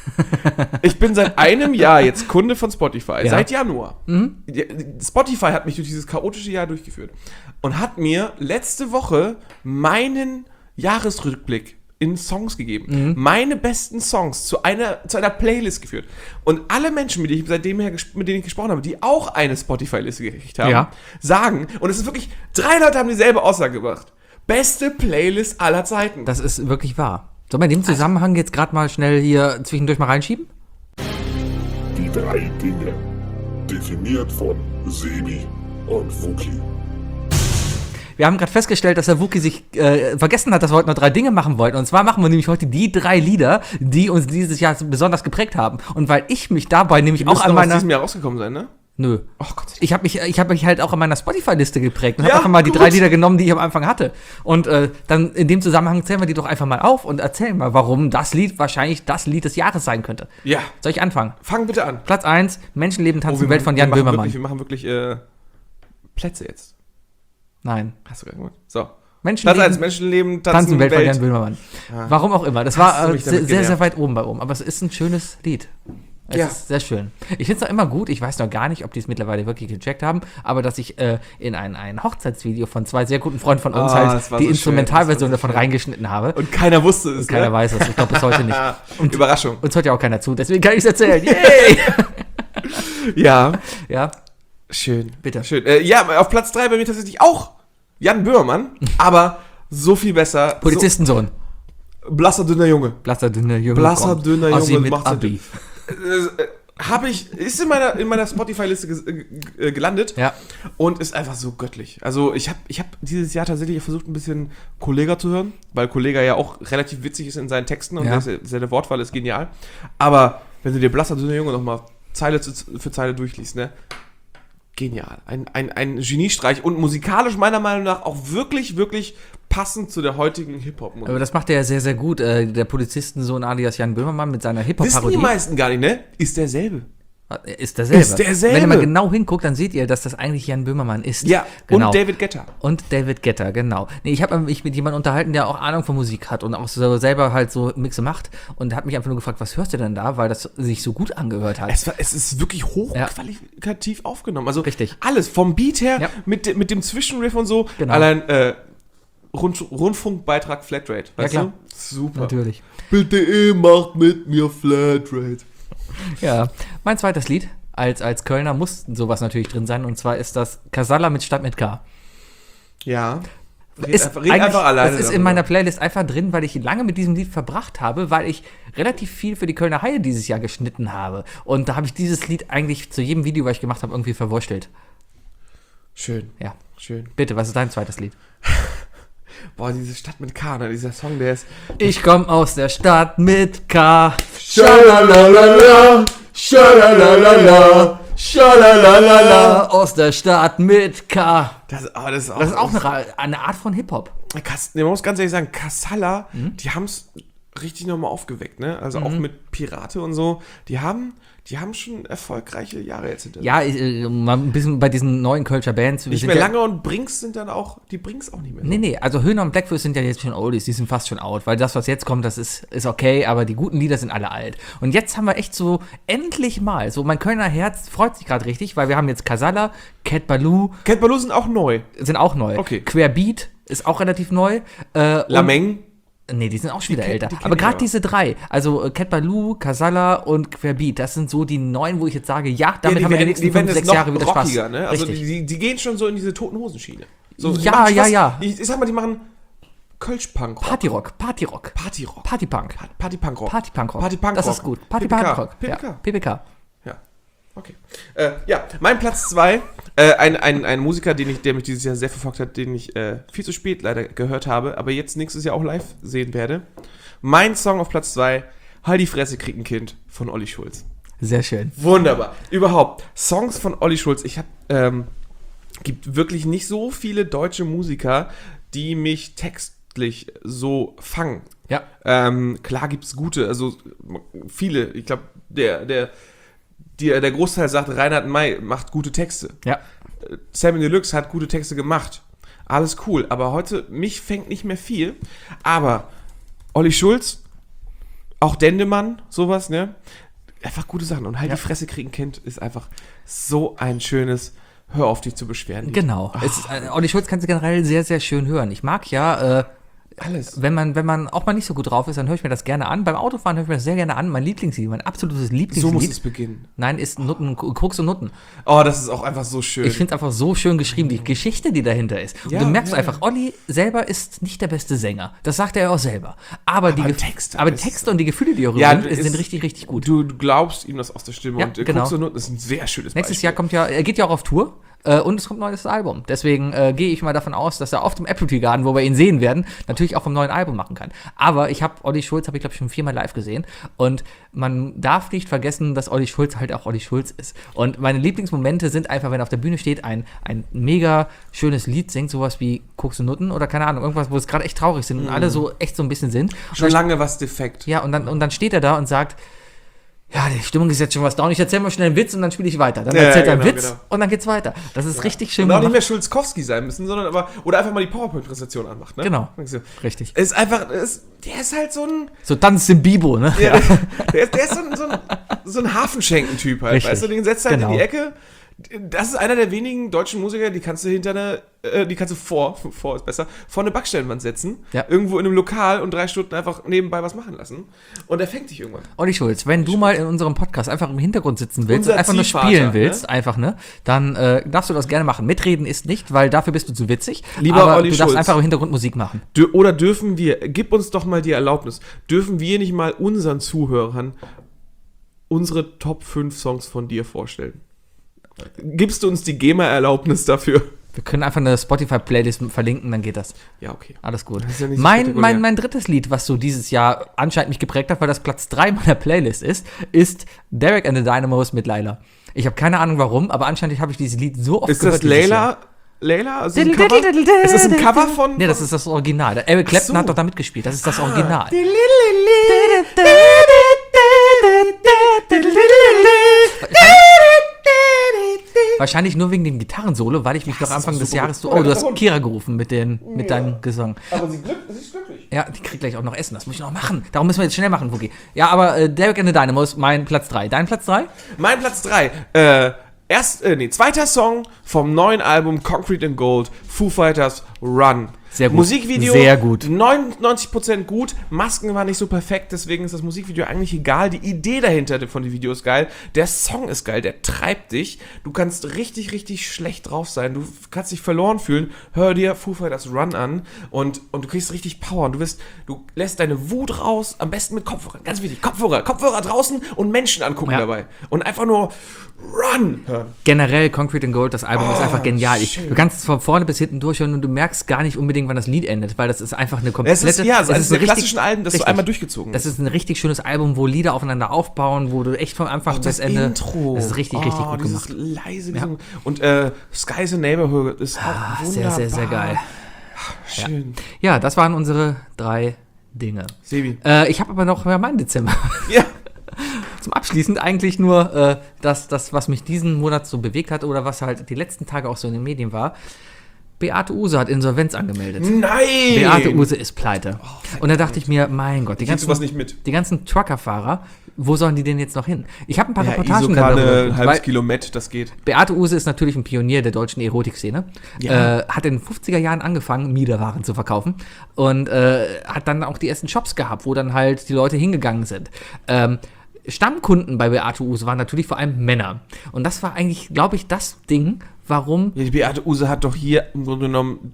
Ich bin seit einem Jahr jetzt Kunde von Spotify, Ja. seit Januar. Spotify hat mich durch dieses chaotische Jahr durchgeführt und hat mir letzte Woche meinen Jahresrückblick in Songs gegeben. Meine besten Songs zu einer Playlist geführt. Und alle Menschen, mit denen ich gesprochen habe, die auch eine Spotify-Liste gekriegt haben, Ja. sagen, und es ist wirklich, 3 Leute haben dieselbe Aussage gemacht. Beste Playlist aller Zeiten. Das ist wirklich wahr. Sollen wir in dem Zusammenhang jetzt gerade mal schnell hier zwischendurch mal reinschieben? Die 3 Dinge. Definiert von Sebi und Wookie. Wir haben gerade festgestellt, dass der Wookie sich vergessen hat, dass wir heute noch 3 Dinge machen wollten. Und zwar machen wir nämlich heute die 3 Lieder, die uns dieses Jahr besonders geprägt haben. Und weil ich mich dabei nämlich auch an aus meiner... diesem Jahr rausgekommen sein, ne? Nö. Oh Gott. Ich habe mich halt auch an meiner Spotify-Liste geprägt und Ja, habe einfach mal die gut. 3 Lieder genommen, die ich am Anfang hatte. Und dann in dem Zusammenhang zählen wir die doch einfach mal auf und erzählen mal, warum das Lied wahrscheinlich das Lied des Jahres sein könnte. Ja, Soll ich anfangen? fang bitte an. Platz 1, Menschenleben, Tanzen, wir Welt von Jan machen Böhmermann. Wir machen wirklich Plätze jetzt. Nein. Hast du gerade gemacht? So. Platz Menschenleben, 1, Menschenleben, Tanzen, Welt von Jan Böhmermann. Warum auch immer. Das Hast du war mich sehr, damit sehr, sehr genervt? weit oben bei oben. Aber es ist ein schönes Lied. Es Ja. ist sehr schön. Ich finde es noch immer gut. Ich weiß noch gar nicht, ob die es mittlerweile wirklich gecheckt haben, aber dass ich in ein Hochzeitsvideo von 2 sehr guten Freunden von uns Ah, halt das war die so schön, Instrumentalversion das war so davon schön. reingeschnitten habe. Und keiner wusste es, Keiner ne? weiß es. Ich glaube bis heute nicht. Und Überraschung. uns hört ja auch keiner zu, deswegen kann ich es erzählen. Yay! Ja, Ja, schön. bitte. Schön. Ja, auf Platz 3 bei mir tatsächlich auch Jan Böhmermann, aber so viel besser. Polizistensohn. So, blasser, dünner Junge. Blasser, dünner Junge. Blasser, kommt. dünner Junge Ossi mit macht's Abi. Ist in meiner Spotify-Liste gelandet Ja. und ist einfach so göttlich. Also ich hab dieses Jahr tatsächlich versucht, ein bisschen Kollega zu hören, weil Kollega ja auch relativ witzig ist in seinen Texten und Ja. seine Wortwahl ist genial. Aber wenn du dir Blasser, dünner Junge nochmal Zeile für Zeile durchliest, ne? Genial. Ein Geniestreich und musikalisch meiner Meinung nach auch wirklich, wirklich passend zu der heutigen Hip-Hop-Musik. Aber das macht er ja sehr, sehr gut. Der Polizistensohn alias Jan Böhmermann mit seiner Wissen Hip-Hop-Parodie. die meisten gar nicht, ne? Ist derselbe. Ist derselbe. Ist derselbe. Wenn ihr mal genau hinguckt, dann seht ihr, dass das eigentlich Jan Böhmermann ist. Ja, genau. und David Guetta. Und David Guetta, genau. Nee, ich habe mich mit jemandem unterhalten, der auch Ahnung von Musik hat und auch so selber halt so Mixe macht und hat mich einfach nur gefragt, was hörst du denn da, weil das sich so gut angehört hat. Es ist wirklich hochqualitativ aufgenommen. Also Richtig. alles, vom Beat her, Ja. mit dem Zwischenriff und so. Genau. Allein Rundfunkbeitrag Flatrate. Weißt klar. du? Super. Natürlich. Bitte macht mit mir Flatrate. Ja. Mein zweites Lied, als Kölner muss sowas natürlich drin sein, und zwar ist das Casalla mit Stadt mit K. Ja. Red Ist einfach eigentlich- alleine. Das ist in darüber. meiner Playlist einfach drin, weil ich lange mit diesem Lied verbracht habe, weil ich relativ viel für die Kölner Haie dieses Jahr geschnitten habe. Und da habe ich dieses Lied eigentlich zu jedem Video, was ich gemacht habe, irgendwie verwurschtelt. Schön. Ja. Schön. Bitte, was ist dein zweites Lied? Boah, diese Stadt mit K, ne? Dieser Song, der ist. Ich komm aus der Stadt mit K. Schalalala, schalalala, schalalala. Aus der Stadt mit K. Das ist auch, Das ist auch eine Art von Hip-Hop. Man muss ganz ehrlich sagen, Kassala, die haben es richtig nochmal aufgeweckt, ne? Also auch mit Pirate und so. Die haben schon erfolgreiche Jahre jetzt hinter sich. Ja, mal ein bisschen bei diesen neuen Kölscher Bands. Nicht mehr lange und Brinks sind dann auch, die Brinks auch nicht mehr. Nee, also Höhner und Blackfoot sind ja jetzt schon Oldies, die sind fast schon out, weil das, was jetzt kommt, das ist okay, aber die guten Lieder sind alle alt. Und jetzt haben wir echt so, endlich mal, so mein Kölner Herz freut sich gerade richtig, weil wir haben jetzt Casalla, Cat Baloo, Cat Baloo sind auch neu. sind auch neu. Okay. Querbeat ist auch relativ neu. Lameng. Nee, die sind auch schon wieder älter. die kenn Aber ich gerade aber. diese 3, also Cat Baloo, Casalla und Querbeat, das sind so die neuen, wo ich jetzt sage, ja, damit haben wir die nächsten 5-6 Jahre wieder Spaß. rockiger, ne? Also Richtig. die gehen schon so in diese Toten-Hosen-Schiene. So, die Ja, machen ja, Spaß. ja. Ich sag mal, die machen Kölsch-Punk. Partyrock. Partyrock. Partypunk. Partypunkrock. Partypunkrock. Partypunkrock. Das ist gut. PPK. Partypunkrock. PPK. Ja, PPK. Ja, okay. Ja, mein Platz 2, ein Musiker, der mich dieses Jahr sehr verfolgt hat, den ich viel zu spät leider gehört habe, aber jetzt nächstes Jahr auch live sehen werde. Mein Song auf Platz 2, Halt die Fresse, krieg ein Kind von Olli Schulz. Sehr schön. Wunderbar. Überhaupt, Songs von Olli Schulz. Gibt wirklich nicht so viele deutsche Musiker, die mich textlich so fangen. Ja. Klar gibt es gute, also viele. Ich glaube, der Großteil sagt, Reinhard May macht gute Texte. Ja. Sammy Deluxe hat gute Texte gemacht. Alles cool. Aber heute, mich fängt nicht mehr viel. Aber Olli Schulz, Auch Dendemann, sowas, ne? Einfach gute Sachen. Und halt die Fresse kriegen Kind ist einfach so ein schönes Hör auf dich zu beschweren. Genau. Olli Schulz kannst du generell sehr, sehr schön hören. Ich mag ja, alles. wenn man auch mal nicht so gut drauf ist, dann höre ich mir das gerne an. Beim Autofahren höre ich mir das sehr gerne an. Mein Lieblingslied, mein absolutes Lieblingslied. So muss es beginnen. Nein, ist Krux und Nutten. Oh, das ist auch einfach so schön. Ich finde es einfach so schön geschrieben, die Geschichte, die dahinter ist. Und Ja, du merkst ja, einfach, Olli selber ist nicht der beste Sänger. Das sagt er ja auch selber. Aber die Texte Texte und die Gefühle, die er Ja, rüberbringt, ist- sind richtig, richtig gut. Du glaubst ihm das aus der Stimme. Ja, und genau. Krux und Nutten ist ein sehr schönes Nächstes Beispiel. Jahr kommt ja, er geht ja auch auf Tour. Und es kommt ein neues Album. Deswegen gehe ich mal davon aus, dass er auf dem Apple Tree Garden, wo wir ihn sehen werden, natürlich auch vom neuen Album machen kann. Aber Olli Schulz habe ich, glaube ich, schon 4-mal live gesehen. Und man darf nicht vergessen, dass Olli Schulz halt auch Olli Schulz ist. Und meine Lieblingsmomente sind einfach, wenn er auf der Bühne steht, ein mega schönes Lied singt, sowas wie Koks und Nutten oder keine Ahnung, irgendwas, wo es gerade echt traurig sind und alle so echt so ein bisschen sind. Schon lange was defekt. Ja, und dann steht er da und sagt, ja, die Stimmung ist jetzt schon was down. Ich erzähle mal schnell einen Witz und dann spiele ich weiter. Dann erzählt er einen genau, Witz genau. und dann geht's weiter. Das ist richtig schön Und auch nicht gemacht. mehr Schulzkowski sein müssen, sondern oder einfach mal die PowerPoint-Präsentation anmacht, ne? Genau. So. Richtig. Es ist einfach, der ist halt so ein, So Tanz im Bibo, ne? der ist so ein Hafenschenken-Typ halt, Richtig. weißt du, den setzt halt Genau. in die Ecke. Das ist einer der wenigen deutschen Musiker, die kannst du vor eine Backstellenwand setzen, Ja. irgendwo in einem Lokal und 3 Stunden einfach nebenbei was machen lassen. Und er fängt dich irgendwann. Olli Schulz, wenn du mal in unserem Podcast einfach im Hintergrund sitzen willst Unser und einfach nur Ziehvater, spielen ne? willst, einfach, ne, dann darfst du das gerne machen. Mitreden ist nicht, weil dafür bist du zu witzig. Lieber aber Olli du darfst Schulz. einfach im Hintergrund Musik machen. Oder dürfen wir, gib uns doch mal die Erlaubnis, dürfen wir nicht mal unseren Zuhörern unsere Top 5 Songs von dir vorstellen? Gibst du uns die GEMA-Erlaubnis dafür? Wir können einfach eine Spotify-Playlist verlinken, dann geht das. Ja, okay. Alles gut. Das ist ja nicht so mein spektakulär. drittes Lied, was so dieses Jahr anscheinend mich geprägt hat, weil das Platz 3 meiner Playlist ist Derek and the Dynamos mit Layla. Ich habe keine Ahnung warum, aber anscheinend habe ich dieses Lied so oft Ist gehört das dieses Jahr. Layla? Also ein Cover? Ist das ein Cover von... Nee, das ist das Original. Der Eric Clapton so. hat doch da mitgespielt. Das ist das Original. Wahrscheinlich nur wegen dem Gitarrensolo, weil ich mich noch Anfang des Jahres so, oh, du hast Kira gerufen mit deinem Gesang. Aber sie ist glücklich. Ja, die kriegt gleich auch noch Essen, das muss ich noch machen. Darum müssen wir jetzt schnell machen, Wookie. Ja, aber Derek and the Dynamos, mein Platz 3. Dein Platz 3? Mein Platz 3. Zweiter Song vom neuen Album Concrete and Gold, Foo Fighters Run. Sehr gut. Musikvideo, Sehr gut. 99% gut, Masken waren nicht so perfekt, deswegen ist das Musikvideo eigentlich egal. Die Idee dahinter von dem Video ist geil, der Song ist geil, der treibt dich. Du kannst richtig, richtig schlecht drauf sein, du kannst dich verloren fühlen. Hör dir Foo Fighters Run an und du kriegst richtig Power. Und du lässt deine Wut raus, am besten mit Kopfhörern. Ganz wichtig, Kopfhörer draußen und Menschen angucken Ja. dabei. Und einfach nur Run hören. Generell Concrete and Gold, das Album ist einfach genial. schön. Du kannst es von vorne bis hinten durchhören und du merkst gar nicht unbedingt, wann das Lied endet, weil das ist einfach eine komplette... Es ist, ja, es ist eine der klassischen Alben, das so richtig. einmal durchgezogen Das ist ein richtig schönes Album, wo Lieder aufeinander aufbauen, wo du echt vom Anfang bis das Ende... Intro. Das ist richtig, richtig gut dieses gemacht. leise gesungen. Und Sky's a Neighborhood ist auch wunderbar. Sehr, sehr, sehr geil. Schön. Ja, das waren unsere 3 Dinge. Sebi. Ich habe aber noch meinen Dezember. Ja. Zum Abschließend eigentlich nur das, was mich diesen Monat so bewegt hat oder was halt die letzten Tage auch so in den Medien war. Beate Uhse hat Insolvenz angemeldet. Nein! Beate Uhse ist pleite. Und da dachte ich mir, mein Gott, Kriegst du was nicht mit? die ganzen Truckerfahrer, wo sollen die denn jetzt noch hin? Ich habe ein paar Ja, Reportagen Isokane, darüber ein geguckt, halbes weil Kilometer, das geht. Beate Uhse ist natürlich ein Pionier der deutschen Erotikszene. Ja. Hat in den 50er Jahren angefangen, Miederwaren zu verkaufen und hat dann auch die ersten Shops gehabt, wo dann halt die Leute hingegangen sind. Stammkunden bei Beate Uhse waren natürlich vor allem Männer. Und das war eigentlich, glaube ich, das Ding, warum... Ja, die Beate Uhse hat doch hier im Grunde genommen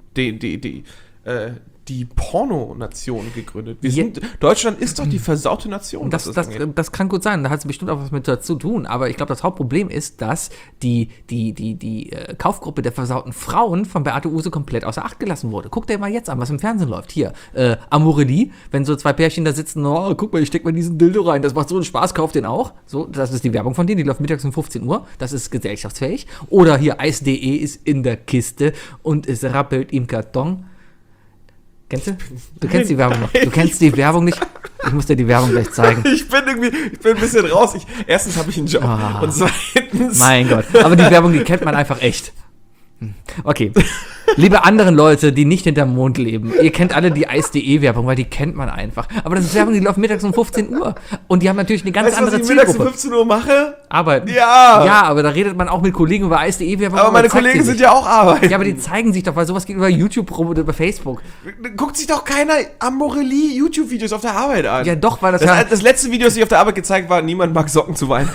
die Pornonation gegründet. Deutschland ist doch die versaute Nation. Und was angeht. das kann gut sein, da hat es bestimmt auch was mit dazu tun, aber ich glaube, das Hauptproblem ist, dass die Kaufgruppe der versauten Frauen von Beate Uhse komplett außer Acht gelassen wurde. Guck dir mal jetzt an, was im Fernsehen läuft. Hier, Amorelie, wenn so 2 Pärchen da sitzen, oh, guck mal, ich steck mal diesen Dildo rein, das macht so einen Spaß, kauft den auch. So, das ist die Werbung von denen, die läuft mittags um 15 Uhr, das ist gesellschaftsfähig. Oder hier, Eis.de ist in der Kiste und es rappelt im Karton. Kennst du? Du kennst die Werbung noch. Du kennst die Werbung nicht. Ich muss dir die Werbung gleich zeigen. Ich bin ein bisschen raus. Erstens habe ich einen Job und zweitens... Mein Gott. Aber die Werbung, die kennt man einfach echt. Okay. Liebe anderen Leute, die nicht hinterm Mond leben, ihr kennt alle die Eis.de-Werbung, weil die kennt man einfach. Aber das ist Werbung, die läuft mittags um 15 Uhr. Und die haben natürlich eine ganz Weißt du, was andere ich mittags um Zielgruppe. 15 Uhr mache? Arbeiten. Ja. Ja, aber da redet man auch mit Kollegen über Eis.de-Werbung. Aber meine zeigt Kollegen sie sind sich. ja auch arbeiten. Ja, aber die zeigen sich doch, weil sowas geht über YouTube rum oder über Facebook. Guckt sich doch keiner Amorelie YouTube-Videos auf der Arbeit an. Ja, doch, weil das Das letzte Video, das ich auf der Arbeit gezeigt war, niemand mag Socken zu weinen.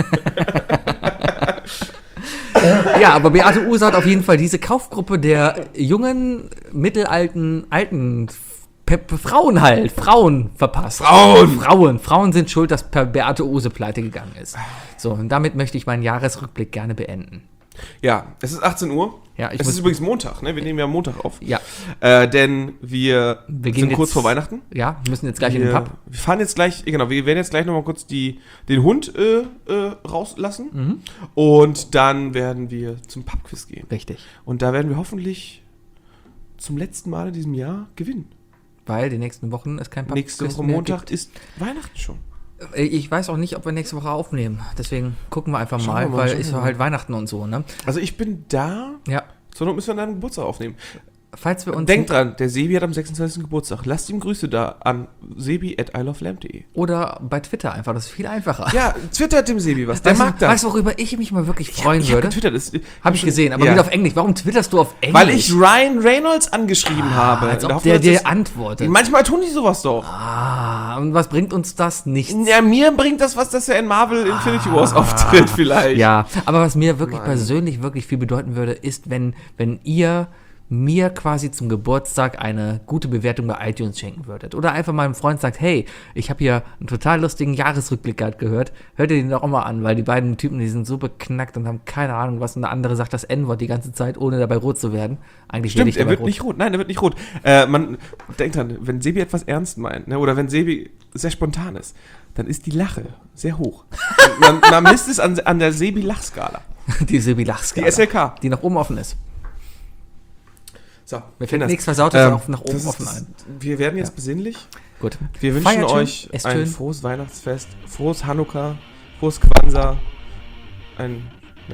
Ja, aber Beate Uhse hat auf jeden Fall diese Kaufgruppe der jungen, mittelalten, alten Frauen verpasst. Frauen sind schuld, dass Beate Uhse pleite gegangen ist. So, und damit möchte ich meinen Jahresrückblick gerne beenden. Ja, es ist 18 Uhr. Ja, es ist übrigens Montag, ne? Wir nehmen ja Montag auf. Ja. Denn wir gehen sind kurz jetzt- vor Weihnachten. Ja, wir müssen jetzt gleich in den Pub. Wir fahren jetzt gleich, genau, wir werden jetzt gleich nochmal kurz den Hund rauslassen. Mhm. Und dann werden wir zum Pubquiz gehen. Richtig. Und da werden wir hoffentlich zum letzten Mal in diesem Jahr gewinnen. Weil die nächsten Wochen ist kein Pub. Nächste Woche Montag ist Weihnachten schon. Ich weiß auch nicht, ob wir nächste Woche aufnehmen. Deswegen gucken wir einfach Schauen wir mal, mal, weil schauen ist wir ja halt Weihnachten und so, ne? Also ich bin da. Ja. Zur Not müssen wir an deinem Geburtstag aufnehmen. Falls wir uns Denkt dran, der Sebi hat am 26. Geburtstag. Lasst ihm Grüße da an sebi@ilovelamp.de. oder bei Twitter einfach, das ist viel einfacher. Ja, twittert dem Sebi was. Der Weißt du- mag das. Weißt du, worüber ich mich mal wirklich freuen Ich hab würde? getwittert. Habe ich gesehen, aber ja. wieder auf Englisch. Warum twitterst du auf Englisch? Weil ich Ryan Reynolds angeschrieben habe. als In der ob Hoffnung, der dass dir antwortet. Manchmal tun die sowas doch. Und was bringt uns das? Nichts. Ja, mir bringt das was, dass er in Marvel Infinity Wars auftritt vielleicht. Ja, aber was mir wirklich persönlich wirklich viel bedeuten würde, ist, wenn ihr mir quasi zum Geburtstag eine gute Bewertung bei iTunes schenken würdet. Oder einfach meinem Freund sagt, hey, ich habe hier einen total lustigen Jahresrückblick gerade gehört. Hört ihr den doch auch mal an, weil die beiden Typen, die sind so beknackt und haben keine Ahnung was. Und der andere sagt das N-Wort die ganze Zeit, ohne dabei rot zu werden. Eigentlich werde Stimmt, ich er dabei wird rot. nicht rot. Nein, er wird nicht rot. Man denkt dran, wenn Sebi etwas ernst meint, ne, oder wenn Sebi sehr spontan ist, dann ist die Lache sehr hoch. man misst es an der Sebi-Lachskala. Die Sebi-Lachskala. Die SLK. Die nach oben offen ist. So, Mir fällt nichts Versautes nach oben das offen ist- ein. Wir werden jetzt besinnlich. Gut. Wir wünschen Feiert schön, euch esst ein schön. frohes Weihnachtsfest, frohes Hanukkah, frohes Kwanzaa, einen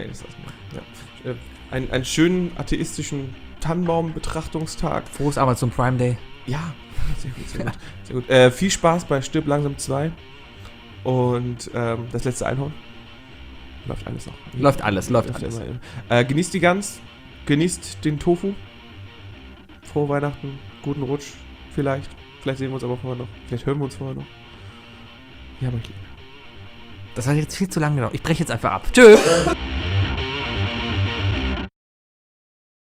schönen atheistischen Tannenbaum-Betrachtungstag. Frohes Amazon Prime Day. Ja, sehr gut, sehr gut. Sehr gut. Viel Spaß bei Stirb langsam 2 und das letzte Einhorn. Läuft alles noch. Läuft alles. Immer. Genießt die Gans, genießt den Tofu. Frohe Weihnachten, guten Rutsch, vielleicht. Vielleicht sehen wir uns aber vorher noch. Vielleicht hören wir uns vorher noch. Ja, mein Lieb. Das hat jetzt viel zu lange gedauert. Ich breche jetzt einfach ab. Tschö.